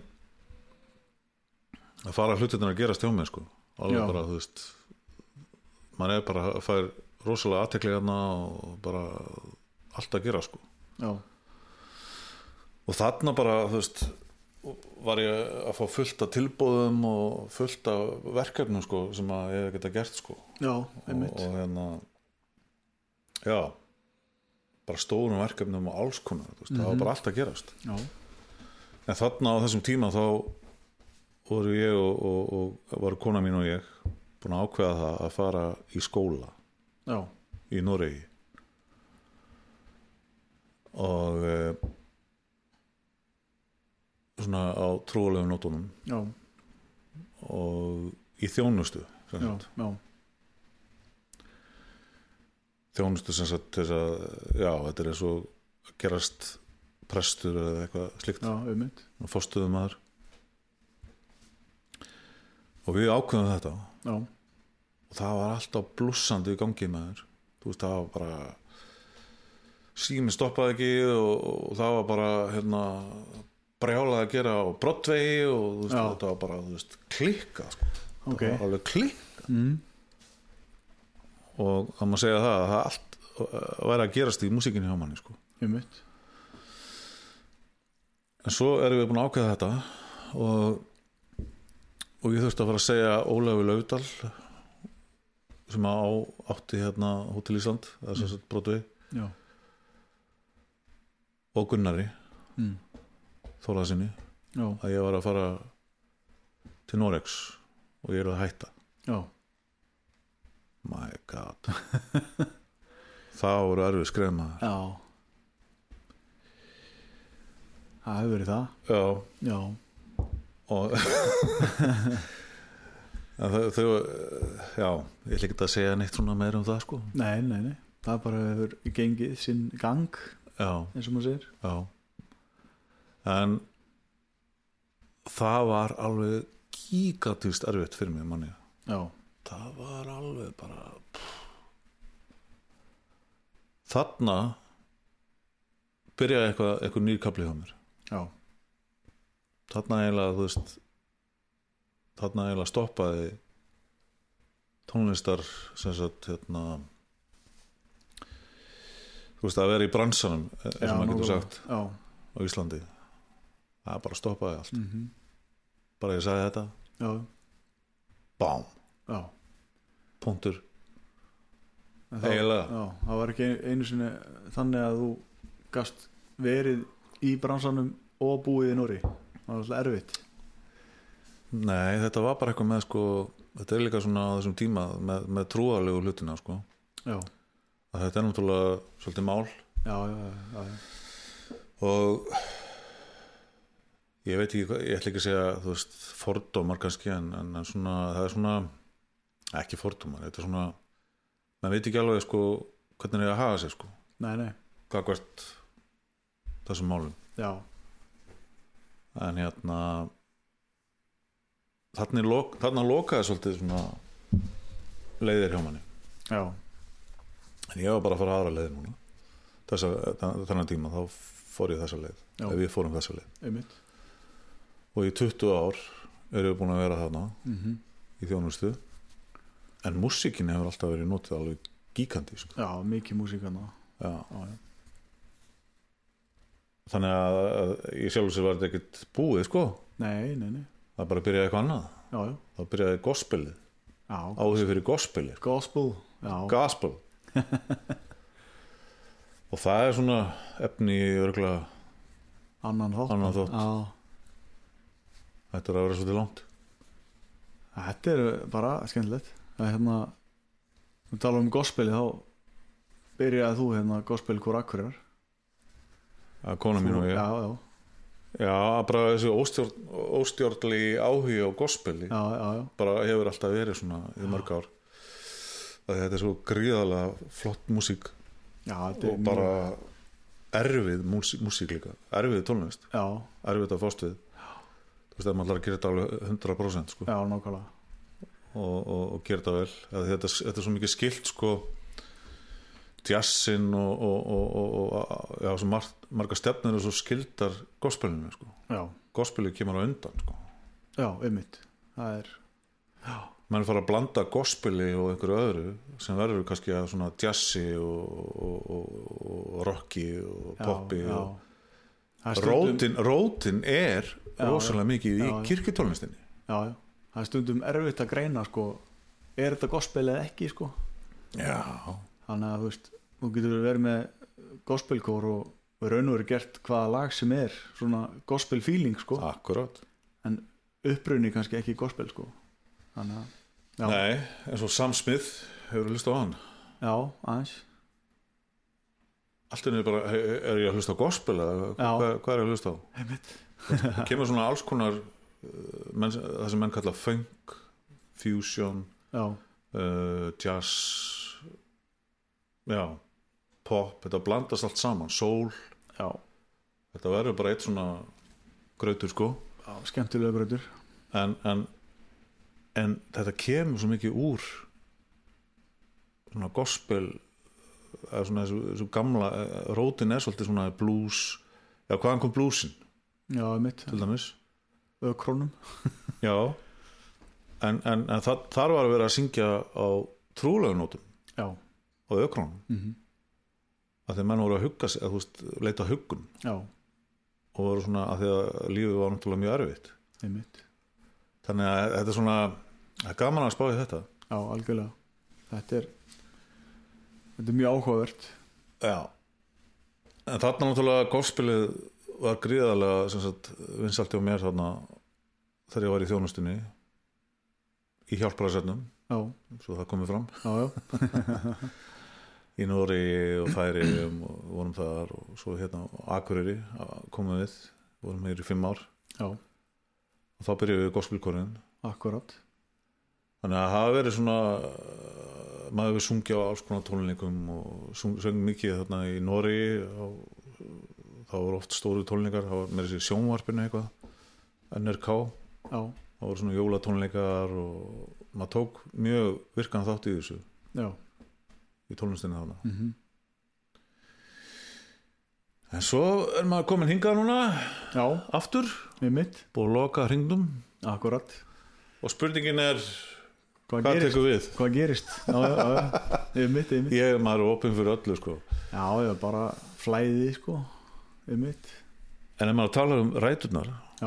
að fara hlutirnar að gerast hjá mér sko alveg Já. bara, þú veist maður er bara að fær rosalega athygli hérna og bara allt að gera sko Já, og þarna bara, þú veist var ég að fá fullt af tilboðum og fullt af verkefnum sko sem að ég hef geta gert sko já, einmitt og hérna já bara stórum verkefnum og alls konar þú veist, það var bara allt að gerast Já, en þarna á þessum tíma þá voru ég og var kona mín og ég búin að ákveða það að fara í skóla já, í Noregi og svona á trúalegum nótunum já, og í þjónustu sem já, sagt. já, Þjónustu sem sagt þess að já, þetta er eins og að gerast prestur eða eitthvað slíkt já, einmitt fórstuðumaður og við ákveðum þetta Já, og það var alltaf blússandi í gangi með þér þú veist, það var bara síminn stoppaði ekki og það var bara hérna brjálað að gera á Broadway og þú veist, Já. þetta var bara, þú veist, klikka sko. ok það var alveg klikka og það má segja það að það allt væri að gerast í músíkinni hjá manni sko. Einmitt En svo erum við búin að ákveða þetta og ég þurfti að fara að segja Ólafi Laufdal sem átti hérna Hótel Ísland eða sem sagt Broadway Já, og Gunnari Þórðarsinni já, að ég var að fara til Noregs og ég er að hætta já, my god það voru erfið skref maður já Það hefur verið það já Já, og þau já, ég ætla ekki að segja neitt svona meira um það sko nei, nei, nei Það bara hefur gengið sinn gang já, eins og maður segir já en það var alveg gigatist erfitt fyrir mig manni Já, það var alveg bara þarna byrjaði eitthvað nýr kafli hjá mér. Já. Þarna eiginlega, þú veist, þarna eiginlega stoppaði tónlistar sem sagt, þú veist, að vera í bransanum eins og maður getur sagt já. Á Íslandi. Það bara stoppaði allt. Bara ég sagði þetta. Já. Bám. Já. Punktur. Eiginlega. Já, það var ekki einu sinni þannig að þú gast verið í bransanum og búið í Noregi. Það var alltaf erfitt. Nei, þetta var bara eitthvað með sko, þetta líka svona á þessum tíma með trúarlegu hlutina sko. Já. Að þetta náttúrulega svolítið mál. Já. Og ég veit ekki, ég ætla ekki að segja, þú veist, fordómar kannski en svona, það svona ekki fordómar, þetta svona maður veit ekki alveg sko hvernig það er að haga sig sko. Nei. Gagnvart þessum málum. Já. En þarna lokaði svolítið svona leiðir hjá manni. Já. En ég var bara að fara aðra leið núna. Þennan tíma þá fór ég þessa leið. Já. Ef ég fór þessa leið. Einmitt. Og í 20 ár erum við búin að vera þarna í þjónustu. En músíkin hefur alltaf verið notið alveg gíkandi sko. Já, mikið músík hana. Já. Þannig að í sjálfu sér var þetta ekkert búið sko. Nei. Það bara byrjaði eitthvað annað. Já. Það byrjaði gospelið. Já. Áhugð fyrir gospelið. Gospel. Já. Gospel. Og það er svona efni í örugglega annan þátt. Þetta er að vera svolítið langt. Þetta er bara skemmtilegt. Það við tala gospelið, þá byrjaði þú gospel hvor Akureyrar. Að kona mín og ég. Já, bara þessi óstjórnlegi áhugi á gospeli. Já. Bara hefur alltaf verið svona í mörg ár. Þetta er svo gríðarlega flott músík. Já, þetta er og bara erfið músík líka. Erfið tónlist. Já. Erfið að fást við. Þú veist að maður ætlar að gera þetta alveg 100% sko. Já, nákvæmlega. Og gera þetta vel. Þetta er svo mikið skilt sko, jazzin og já, svo marga stefnir og svo skildar gospelinu sko. Já. Gospelið kemur á undan sko. Já, einmitt. Það er menn fara að blanda gospeli og einhverju öðru sem verður kannski að svona jazzi og rocki og poppi. Rótin er rosalega mikið í kirkjutónlistinni. Já. Það er stundum erfitt að greina sko, er þetta gospel eða ekki sko. Já. Þannig að þú getur verið með gospelkór og raun og verið gert hvaða lag sem er svona gospel feeling sko. Akkurát. En upprunni kannski ekki gospel sko. Þannig að já. Nei, eins og Sam Smith, hefur þú hlustað á hann? Já, aðeins. Allt er bara, er ég að hlusta á gospel eða hvað er ég að hlusta á? Einmitt. Kemur svona alls konar það sem menn kalla funk, fusion, jazz, já, pop, þetta blandast allt saman, soul. Já. Þetta verður bara eitt svona grautur sko. Já, skemmtilega grautur. En þetta kemur svo mikið úr svona gospel eða svona þessu gamla rótin er svolítið svona blues. Já, hvaðan kom bluesin? Já, mitt. Til dæmis Ökrónum. Já. En þar var að vera að syngja á trúlegunótum. Já. Á ökrónum. Að þeir menn voru að hugga sig, að þú veist, leita huggun. Já. Og voru svona að því að lífið var náttúrulega mjög erfitt. Einmitt. Þannig að þetta er svona, það er gaman að spá í þetta. Já, algjörlega. Þetta er mjög áhugavert. Já. En þarna náttúrulega gospelið var gríðarlega sem sagt vinsælt hjá mér þarna þegar ég var í þjónustunni í hjálpræðisernum. Já. Svo það komið fram. Já. Í Noregi og Færeyjum og vorum þar og svo á Akureyri komum við, vorum hér í 5 ár. Já. Og þá byrjuðum við gospelkórinn. Akkurat. Þannig að það hafa verið svona maður hefur sungið á alls konar tónleikum og söng mikið þarna í Noregi þá voru oft stóru tónleikar, það var með þessi sjónvarpinu eitthvað NRK. Já. Það voru svona jólatónleikar og maður tók mjög virkan þátt í þessu. Já. Í tónlistinni þarna. En svo maður komin hingað núna Já, aftur, mitt búið að loka hringnum Akkurat og spurningin er hvað gerist? tekur við? Hvað gerist? Já, mitt Maður er opinn fyrir öllu sko. Já, bara flæði sko mitt En ef maður talar ræturnar Já,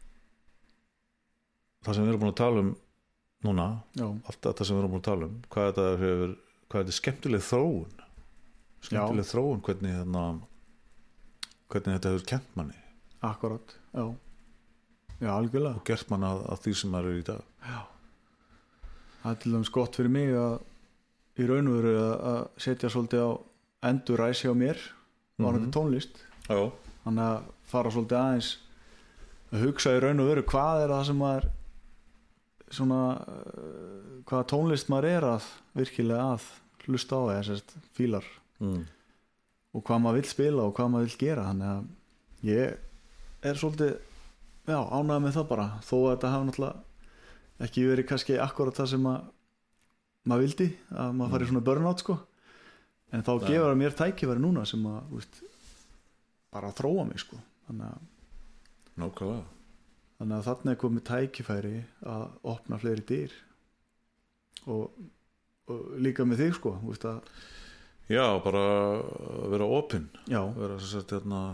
það sem við erum búin að tala núna já, allt þetta sem við erum búin að tala hvað þetta er skemmtileg þróun hvernig þetta hefur kennt manni akkurat Já, algjörlega og gert mann að því sem maður er í dag. Já. Það er til dæmis gott fyrir mig að í raun og veru að setja svolítið á enduræsi á mér varðandi tónlist Já. Þannig að fara svolítið aðeins að hugsa í raun og veru hvað er það sem maður svona hvaða tónlist maður er að virkilega að hlusta á þessast fílar og hvað maður vill spila og hvað maður vill gera þannig að ég er svolítið ánægð með það bara þó að þetta hafa náttúrulega ekki verið kannski akkurat það sem maður vildi að maður fari svona burnout sko en þá gefur það mér tækifæri núna sem að bara að þróa mig sko Nákvæmlega þannig að þarna er komið tækifæri að opna fleiri dyr og líka með þig sko að Já, bara að vera opinn vera þess að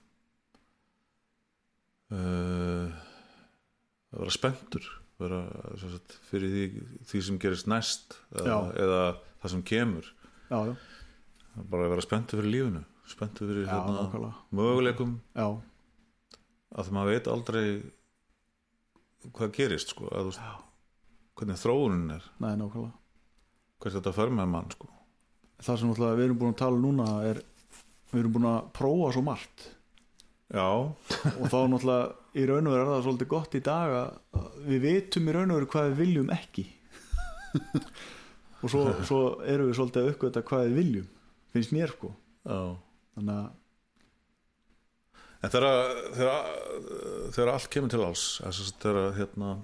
vera spenntur vera sagt, fyrir því sem gerist næst eða það sem kemur já. Bara að vera spenntur fyrir lífinu spenntur fyrir möguleikum að maður veit aldrei hvað gerist sko, hvernig þróunin er Nei, nákvæmlega hvert þetta fer með mann sko. Það sem við erum búin að tala núna er við erum búin að prófa svo margt Já og þá náttúrulega í raun og veru er það svolítið gott í dag að við vitum í raun og veru hvað við viljum ekki og svo erum við svolítið að uppgöta hvað við viljum finnst mér sko þannig að En þegar allt kemur til alls þegar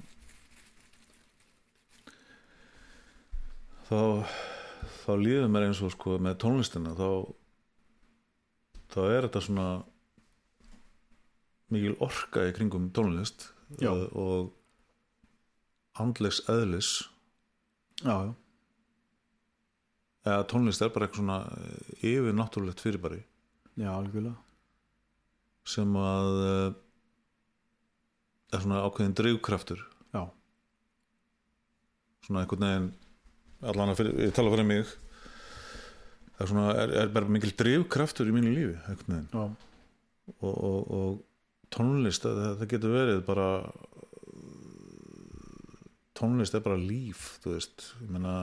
þá líður mér eins og sko með tónlistina þá er þetta svona mikil orka í kringum tónlist og andlegs eðlis eða tónlist er bara eitthvað svona yfir náttúrulegt fyrirbæri algjörlega sem að er svona ákveðin drifkraftur svona einhvern veginn allan að ég tala fyrir mig það er svona er bara mikil drifkraftur í mínu lífi einhvern veginn og tónlist það getur verið bara tónlist er bara líf þú veist, ég meina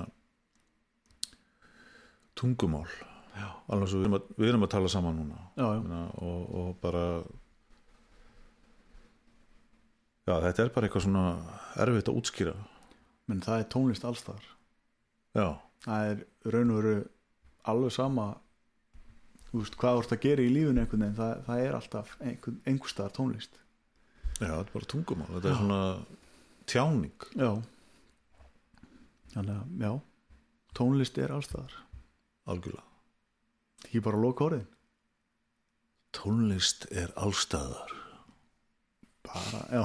tungumál alveg svo við erum að tala saman núna meina, og bara þetta er bara eitthvað svona erfitt að útskýra menn það er tónlist allstaðar það er raun og veru alveg sama þú veist hvað þú ert að gera í lífinu einhvern veginn það er alltaf einhvers staðar tónlist þetta er bara tungumál þetta er svona tjáning þannig að tónlist er allstaðar algjörlega ekki bara loka orðin tónlist er allstaðar bara,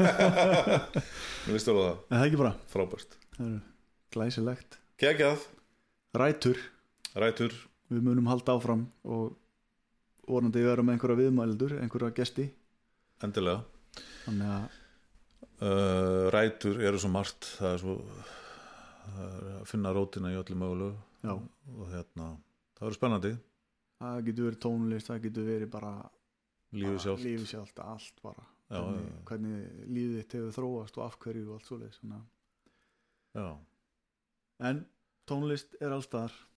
Nú vistu alveg það er ekki bara frábært glæsilegt geggjað rætur við munum halda áfram og vonandi við erum með einhverja viðmælendur einhverja gesti endilega þannig að rætur eru svo margt það er svo að finna rótina í öllu mögulegu og það verður spennandi það getur verið tónlist það getur verið bara lífið sjálft allt bara hvernig lífið þitt hefur þróast og af hverju og allt svoleiðis en tónlist er allstaðar